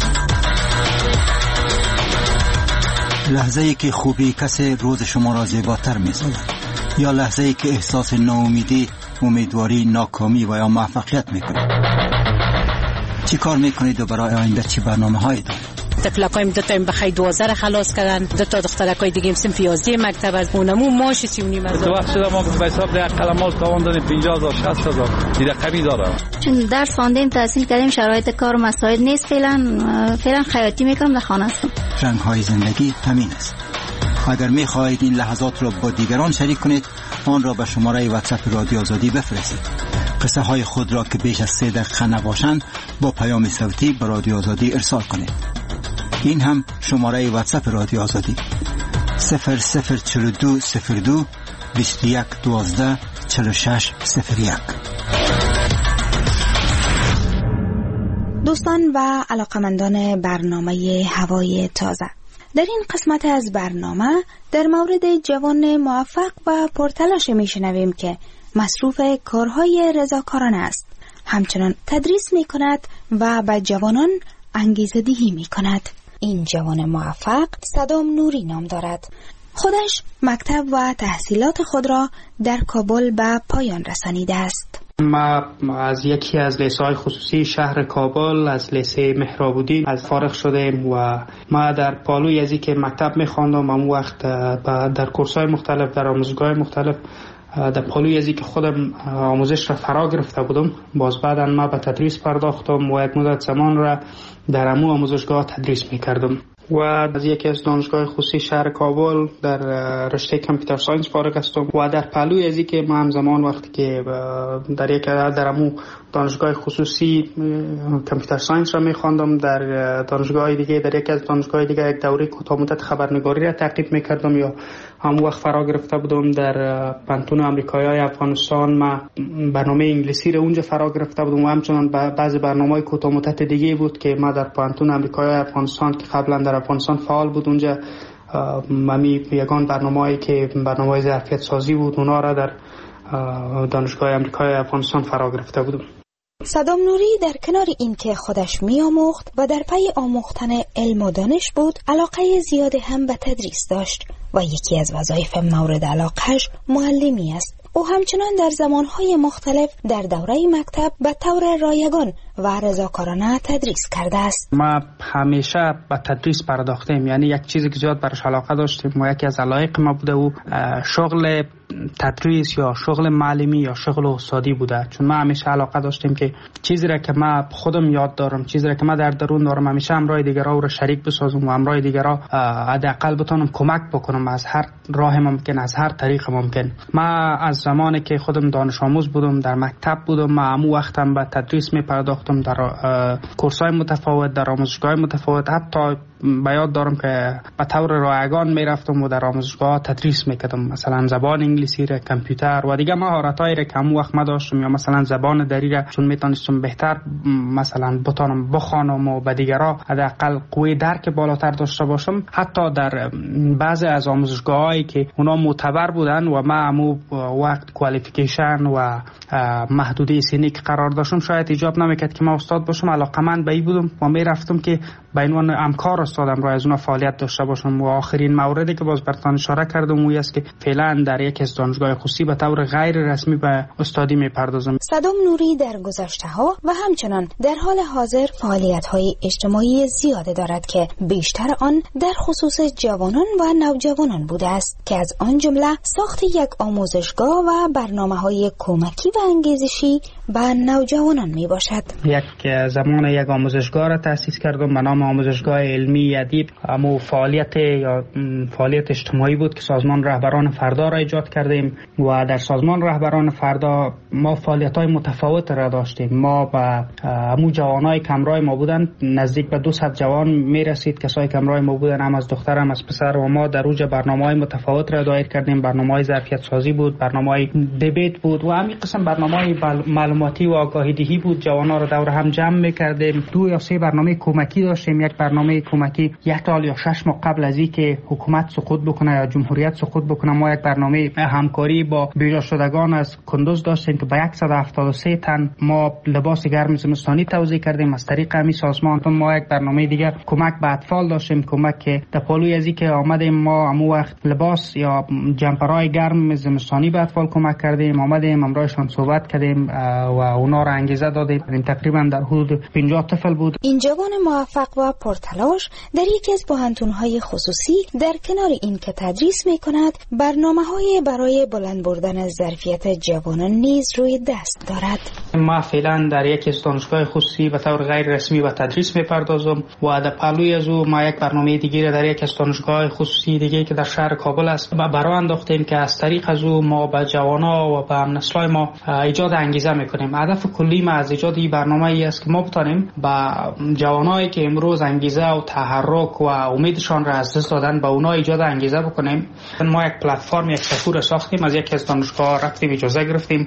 لحظه ای که خوبی کسی روز شما را زیباتر می‌سازد، یا لحظه ای که احساس ناامیدی، امیدواری، ناکامی و یا موفقیت میکنید. چی کار میکنید و برای آینده چی برنامه‌هایی دارید؟ تفلقایم دوتایم بخی 12 خلاص کردن، دوتا دخترکای دیگه هم صنف 11 مکتب از اونمو ماش 39 هزار. تو وقت شده ما به حساب ده قلماس تواندن 50000 60000 دیگه کمی داره. چون درس خواندیم تحصیل کردیم، شرایط کار و مسائل نیست، فعلا خیاطی میکنم، در خانه هستم. رنگ‌های زندگی همین است. اگر می‌خواهید این لحظات را با دیگران شریک کنید، آن را به شماره واتساپ رادیو آزادی بفرستید. قصه های خود را که بیش از 3 دقیقه نباشند با پیام صوتی به رادیو آزادی ارسال کنید. این هم شماره واتساپ رادیو آزادی 004202 21 12 46 01. دوستان و علاقمندان برنامه هوای تازه، در این قسمت از برنامه در مورد جوان موفق و پرتلاش میشنویم که مصروف کارهای رضاکارانه است، همچنان تدریس میکند و به جوانان انگیزه دهی میکند. این جوان موفق صدام نوری نام دارد. خودش مکتب و تحصیلات خود را در کابل به پایان رسانیده است. ما از یکی از لیسه‌های خصوصی شهر کابل، از لیسه مهراب‌الدین از فارغ شدیم و ما در پالوی ازی که مکتب می‌خواندم، اون وقت در کورس‌های مختلف، در آموزشگاه‌های مختلف، در پالوی ازی که خودم آموزش را فرا گرفته بودم، باز بعداً ما به تدریس پرداختم و یک مدت زمان را در امو آموزشگاه تدریس می‌کردم و از یکی از دانشگاه خصوصی شهر کابل در رشته کامپیوتر ساینس فارغ هستم و در پهلوی ازی که ما همزمان وقتی که در امو دانشگاه خصوصی کامپیوتر ساینس را می‌خواندم، در دانشگاه دیگه، در یکی از دانشگاه دیگه یک دوره کوتاه مدت خبرنگاری را تعقیب می‌کردم یا همون وقت فرا گرفته بودم. در پانتون آمریکایی افغانستان ما برنامه انگلیسی را اونجا فرا گرفته بودم و همچنان بعضی برنامه‌های کوتاه مدت دیگه بود که ما در پانتون آمریکایی افغانستان که قبلا در افغانستان فعال بود، اونجا ممی یگان برنامه‌ای که برنامه‌های ظرفیت سازی بود، اونا را در دانشگاه آمریکایی افغانستان فرا گرفته بودم. صدام نوری در کنار این که خودش می‌آموخت و در پی آموختن علم و دانش بود، علاقه زیاد هم به تدریس داشت و یکی از وظایف مورد علاقهش معلمی است. او همچنان در زمانهای مختلف در دوره مکتب به طور رایگان و رضاکارانه تدریس کرده است. ما همیشه به تدریس پرداختیم، یعنی یک چیزی که زیاد برش علاقه داشتیم و یکی از علایق ما بوده و شغل تدریس یا شغل معلمی یا شغل استادی بوده. چون ما همیشه علاقه داشتیم که چیزی را که ما خودم یاد دارم، چیزی را که ما در درون دارم، همیشه همراه دیگران را شریک بسازم و همراه دیگران حداقل بتونم کمک بکنم از هر راه ممکن، از هر طریق ممکن. ما از زمانی که خودم دانش آموز بودم، در مکتب بودم، ما همون وقتم به تدریس می پرداختم در کورس‌های متفاوت، در آموزشگاه متفاوت. حتی به یاد دارم که به طور رایگان می رفتم و در آموزشگاه تدریس می کردم، مثلا زبان انگلیسی را، کامپیوتر و دیگه مهارتایی را که همون وقت ما داشتم، یا مثلا زبان دری را چون می تونستم بهتر مثلا بتونم بخوانم و به دیگران حداقل قوی درک بالاتر داشته باشم. حتی در بعضی از آموزشگاهایی که اونا معتبر بودن و ما همون وقت کوالیفیکیشن و محدوده سنی که قرار داشتم، شاید ایجاب نمیکرد که ما استاد باشم. علاقمند به این بودم و می رفتم که به عنوان همکار استادم را از اونها فعالیت داشته باشم. و آخرین موردی که باز براتون اشاره کردم اون است که فعلا در یک از دانشگاه خصوصی به طور غیر رسمی به استادی میپردازم. صدام نوری در گذشته‌ها و همچنان در حال حاضر فعالیت‌های اجتماعی زیاده دارد که بیشتر آن در خصوص جوانان و نوجوانان بوده است که از آن جمله ساخت یک آموزشگاه و برنامه‌های کمکی و انگیزشی به نوجوانان می باشد. یک زمان یک آموزشگاه را تأسیس کردم به نام آموزشگاه علمی ادیب. اما فعالیت اجتماعی بود که سازمان رهبران فردا را ایجاد کردیم و در سازمان رهبران فردا ما فعالیت‌های متفاوت را داشتیم. ما با همون جوانای کمرای ما بودن، نزدیک به 200 جوان میرسید کسایی کمرای ما بودن، هم از دختر هم از پسر، و ما در اوج برنامه‌های متفاوت را دایر کردیم. برنامه‌های ظرفیت سازی بود، برنامه‌های دیبیت بود و همین قسم برنامه‌های معلوماتی و آگاهی دهی بود. جوانا رو دور هم جمع می‌کردیم. 2 یا 3 برنامه کمکی داشتیم. یک برنامه کمکی 1 سال یا 6 ماه قبل از اینکه حکومت سقوط بکنه یا جمهوریت سقوط بکنه، ما یک برنامه همکاری با بیجا شدگان از کندوز داشتیم که با 173 تن ما لباس گرم زمستانی توزیع کردیم از طریق همین سازمان. ما یک برنامه دیگه کمک به اطفال داشتیم، کمک که در پالوی از اینکه آمدیم ما همون وقت لباس یا جمپرهای گرم زمستانی به اطفال کمک کردیم، آمدیم امرایشان صحبت کردیم و اونا را انگیزه دادیم. تقریبا در حدود 50 طفل بود. این جوان موفق و پرتلاش در یکی از پوهنتون‌های خصوصی در کنار این که تدریس می‌کند، برنامه‌های برای بلند بردن ظرفیت جوانان نیز روی دست دارد. ما فعلا در یک دانشگاه خصوصی به طور غیر رسمی به تدریس می‌پردازم و در پهلوی از او ما یک برنامه دیگه در یک دانشگاه خصوصی دیگه که در شهر کابل است برای انداختیم که از طریق از او ما به جوانا و به نسل‌های ما ایجاد انگیزه می‌کنیم. هدف کلی ما از ایجاد این برنامه ای است که ما بتونیم به جوانایی که امروز انگیزه و تحرک و امیدشان را از دست دادن به اونا ایجاد انگیزه بکنیم. ما یک پلتفرم، یک سفور ساختیم، از یک از دانشگاه رفتیم اجازه گرفتیم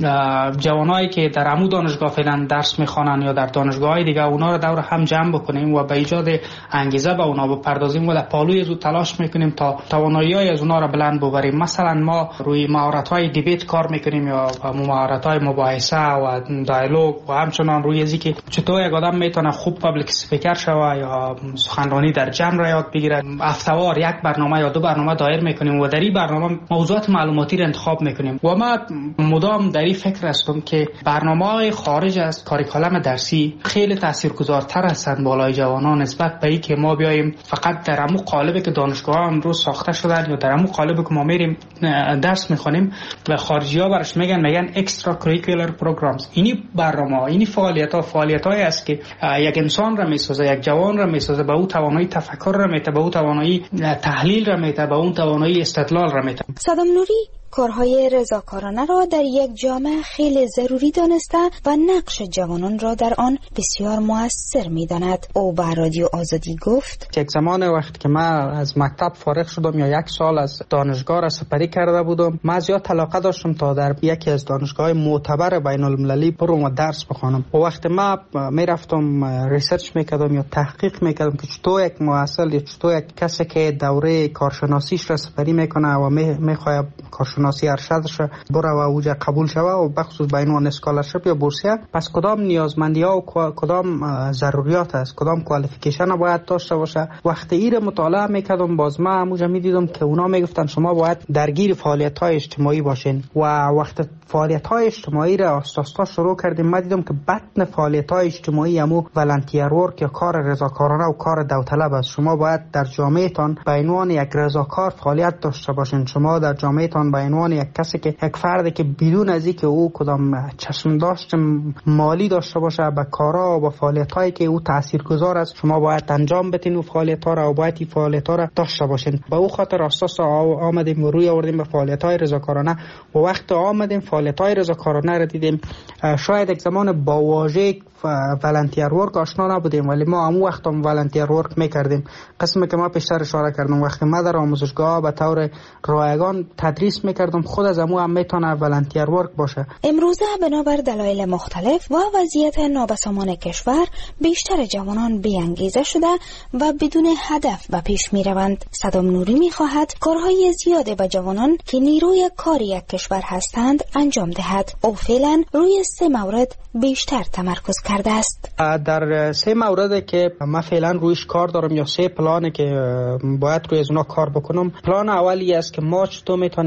جوانایی که در عمو دانشگاه فعلا درس میخوانن یا در دانشگاه‌های دیگه اونا رو دور هم جمع بکنیم و به ایجاد انگیزه به اونا بپردازیم و در پالوی از تلاش میکنیم تا توانایی‌های از اونا رو بلند ببریم. مثلا ما روی مهارت‌های دیبیت کار میکنیم یا مهارت‌های مباحثه و دیالوگ و همچنان روی از اینکه چطور یک آدم میتونه خوب پابلیک اسپیکر شوه یا سخنرانی در جمع را یاد بگیره. هفته‌وار یک برنامه یا 2 برنامه دایر میکنیم و در این برنامه موضوعات معلوماتی را انتخاب میکنیم و ما مدام در این فکر هستم که برنامه‌های خارج از کاریکولم درسی خیلی تاثیرگذارتر هستند بالای جوانان نسبت به اینکه ما بیایم فقط در همون قالبی که دانشگاه‌ها امروز ساخته شدن یا در همون قالبی که ما میریم درس میخونیم و خارجی‌ها برش میگن اکسترا کریکولر پروگرامز. اینی برنامه‌ها، اینی فعالیت‌هایی است که یک انسان را میسازه، یک جوان را میسازه، به او توانایی تفکر را میده، به او توانایی تحلیل را میده، به اون توانایی استدلال را میده. صدام نوری کارهای رضاکارانه را در یک جامعه خیلی ضروری دانسته و نقش جوانان را در آن بسیار مؤثر می‌داند. او به رادیو آزادی گفت: یک زمان وقتی که من از مکتب فارغ شدم یا 1 سال از دانشگاه را سپری کرده بودم، من زیاد علاقه داشتم تا در یکی از دانشگاه‌های معتبر بین‌المللی برم و درس بخوانم. و وقتی من میرفتم ریسرچ میکردم یا تحقیق میکردم که چطور یک محصل یا چطور یک کسی که دوره کارشناسیش را سپری میکنه و میخواد کارشناسی ارشدش بره و اوجا قبول شوه و بخصوص به عنوان اسکالرشیپ یا بورسیه، پس کدام نیازمندی ها و کدام ضروریات است، کدام کوالیفیکیشن باید داشته باشه. وقتی این مطالعه میکردم باز من همونجا میدیدم که اونا میگفتن شما باید درگیر فعالیت های اجتماعی باشین و وقتی فعالیت های اجتماعی را آستاستا شروع کردیم من دیدم که بطن فعالیت های اجتماعی همو ولنتیر ورک یا کار رضاکارانه و کار داوطلب است. شما باید در جامعهتان به عنوان یک رضاکار فعالیت داشته باشین. شما در جامعهتان به عنوان یک کسی که یک فردی که بدون از اینکه او کدام چشم داشت مالی داشته باشه به کارا و به فعالیت‌هایی که او تاثیرگذار است شما باید انجام بدین و فعالیت‌ها را و باید این فعالیت‌ها را داشته باشین. به او خاطر اساس آمدیم و روی آوردیم به فعالیت‌های رضاکارانه و وقت آمدیم فعالیت‌های رضاکارانه را دیدیم. شاید یک زمان با واژه ولنتیر ورک آشنا نبودیم ولی ما همون وقت هم ولنتیر ورک میکردیم. قسمی که ما پیشتر اشاره کردم وقتی ما در آموزشگاه به طور رایگان تدریس میکردم خود از همون هم میتونه ولنتیر ورک باشه. امروزه بنابر دلایل مختلف و وضعیت نابسامان کشور بیشتر جوانان بی‌انگیزه شده و بدون هدف به پیش میروند. صدام نوری میخواهد کارهای زیاده به جوانان که نیروی کار یک کشور هستند انجام دهد. او فعلا روی 3 مورد بیشتر تمرکز کرده است. در 3 مورد که من فعلا رویش کار دارم یا 3 پلانه که باید روی از اونا کار بکنم. پلان اولی است که ما چطور میتونیم فرهنگ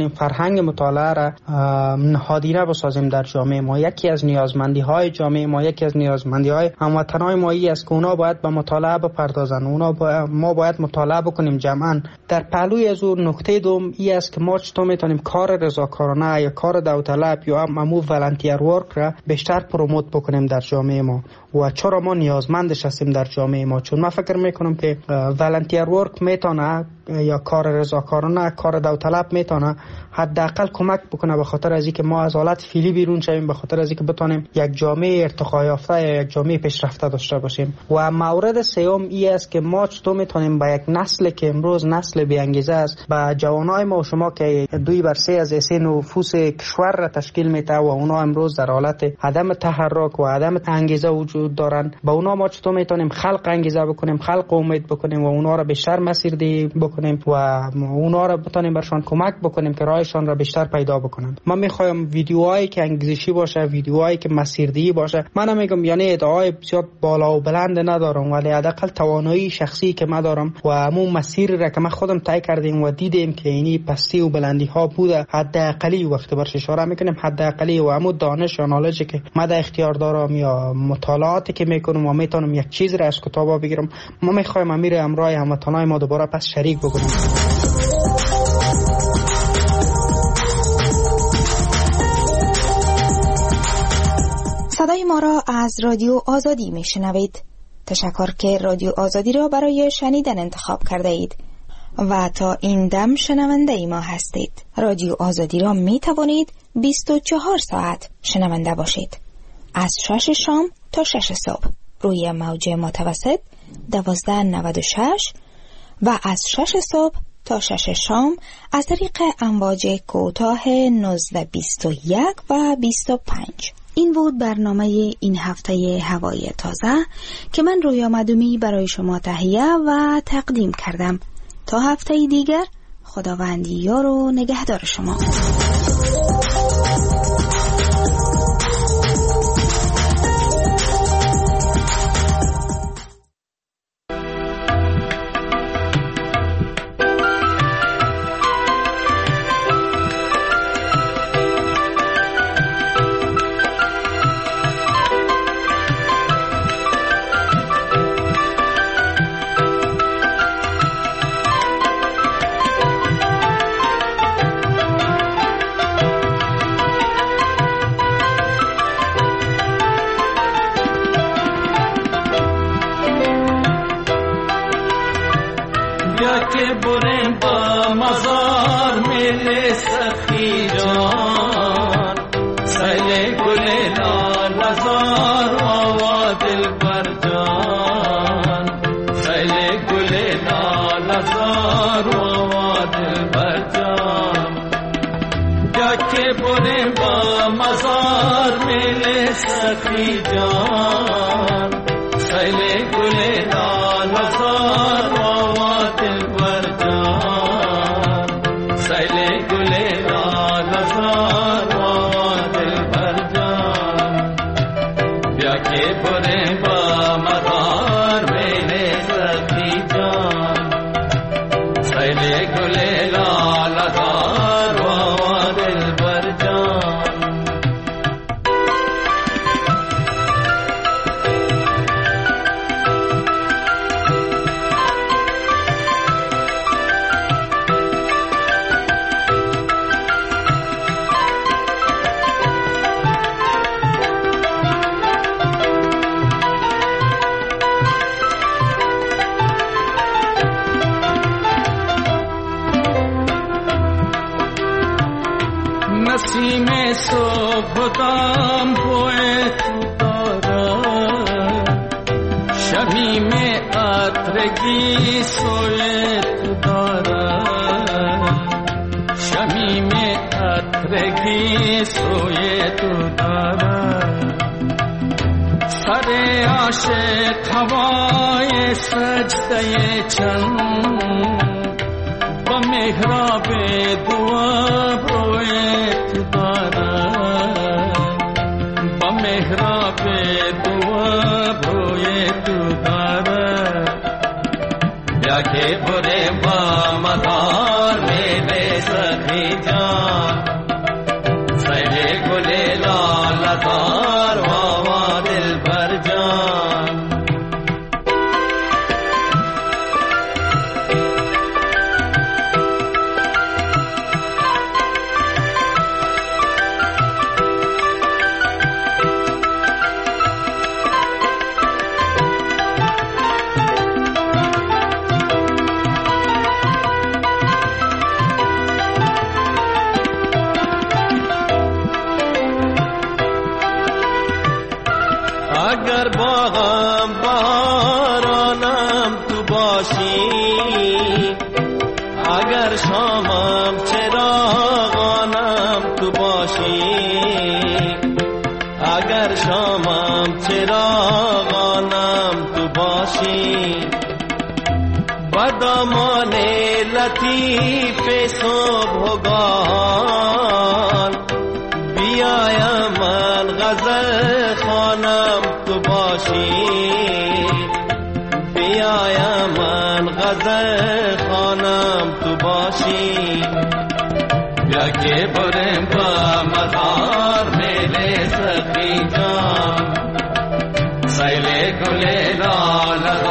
فرهنگ مطالعه را نهادینه بسازیم در جامعه ما. یکی از نیازمندی های جامعه ما، یکی از نیازمندی های هموطنان ما است که اونا باید به مطالعه بپردازن. ما باید مطالعه بکنیم جمعا. در پهلوی از اون نکته دوم این است که ما چطور میتونیم کار رضاکارانه یا کار داوطلب یا امو والنتیر ورک را بیشتر پروموت بکنیم در جامعه ما و چرا ما نیازمندش هستیم در جامعه ما. چون من فکر میکنم که والنتیر ورک میتونه یا کار رضاکارانه، کار داوطلب میتونه حداقل کمک بکنه به خاطر از اینکه ما از حالت فعلی بیرون شویم، به خاطر از اینکه بتونیم یک جامعه ارتقا یافته یا یک جامعه پیشرفته داشته باشیم. و مورد سوم این است که ما چطور میتونیم به یک نسل که امروز نسل بی انگیزه است، به جوانای ما و شما که 2/3 از اسی نفوس کشور را تشکیل میده و اونا امروز در حالت عدم تحرک و عدم انگیزه وجود دارن، با اونا ما چطور میتونیم خلق انگیزه بکنیم، خلق امید بکنیم و اونا را بیشتر مسیردهی بکنیم و اونا را بتونیم برشان کمک بکنیم که راهشان را بیشتر پیدا بکنن. من میخوایم ویدیوهایی که انگیزشی باشه، ویدیوهایی که مسیردهی باشه. من میگم یعنی ادعای بسیار بالا و بلند ندارم، ولی حداقل توانایی شخصی که من دارم و همون مسیر را که من خودم طی کردیم و دیدیم که اینی پستی و بلندی ها بوده، حداقلی وقتی برش اشاره میکنیم حداقلی و همون دانش یا نالجی که من در اختیار دارم یا مطالعاتی که میکنم و میتونم یک چیز را از کتابا بگیرم، ما میخوایم امیر امرای هموطنای ما دوباره پس شریک بکنیم. صدای ما را از رادیو آزادی میشنوید. تشکر که رادیو آزادی را برای شنیدن انتخاب کرده اید و تا این دم شنونده ما هستید. رادیو آزادی را می توانید 24 ساعت شنونده باشید، از 6 شام تا 6 صبح روی موج متوسط 1296 و از 6 صبح تا 6 شام از طریق امواج کوتاه 1921 و 25. این بود برنامه این هفته هوای تازه که من رویا مدومی برای شما تهیه و تقدیم کردم. تا هفته دیگر خداوند یار و نگهدار شما. نسیم صبحدم بوی تو دارد، شمیم عطرگی سوی تو دارد، شمیم عطرگی سوی تو دارد. سر عاشق هوای سجده چند با محراب دعا روی تو دارد، با محراب دعا روی تو دارد. بیا که بره با مدار میل سخی جان، شامم چراغانم تو باشی، اگر شامم چراغانم تو باشی، با دامان لطیف صبحگاهان بیایم من غزل خوانم تو باشی، بیایم من غزل خوانم تو باشی. بیا که برم با مزار میل سخی جان، سیل گل لال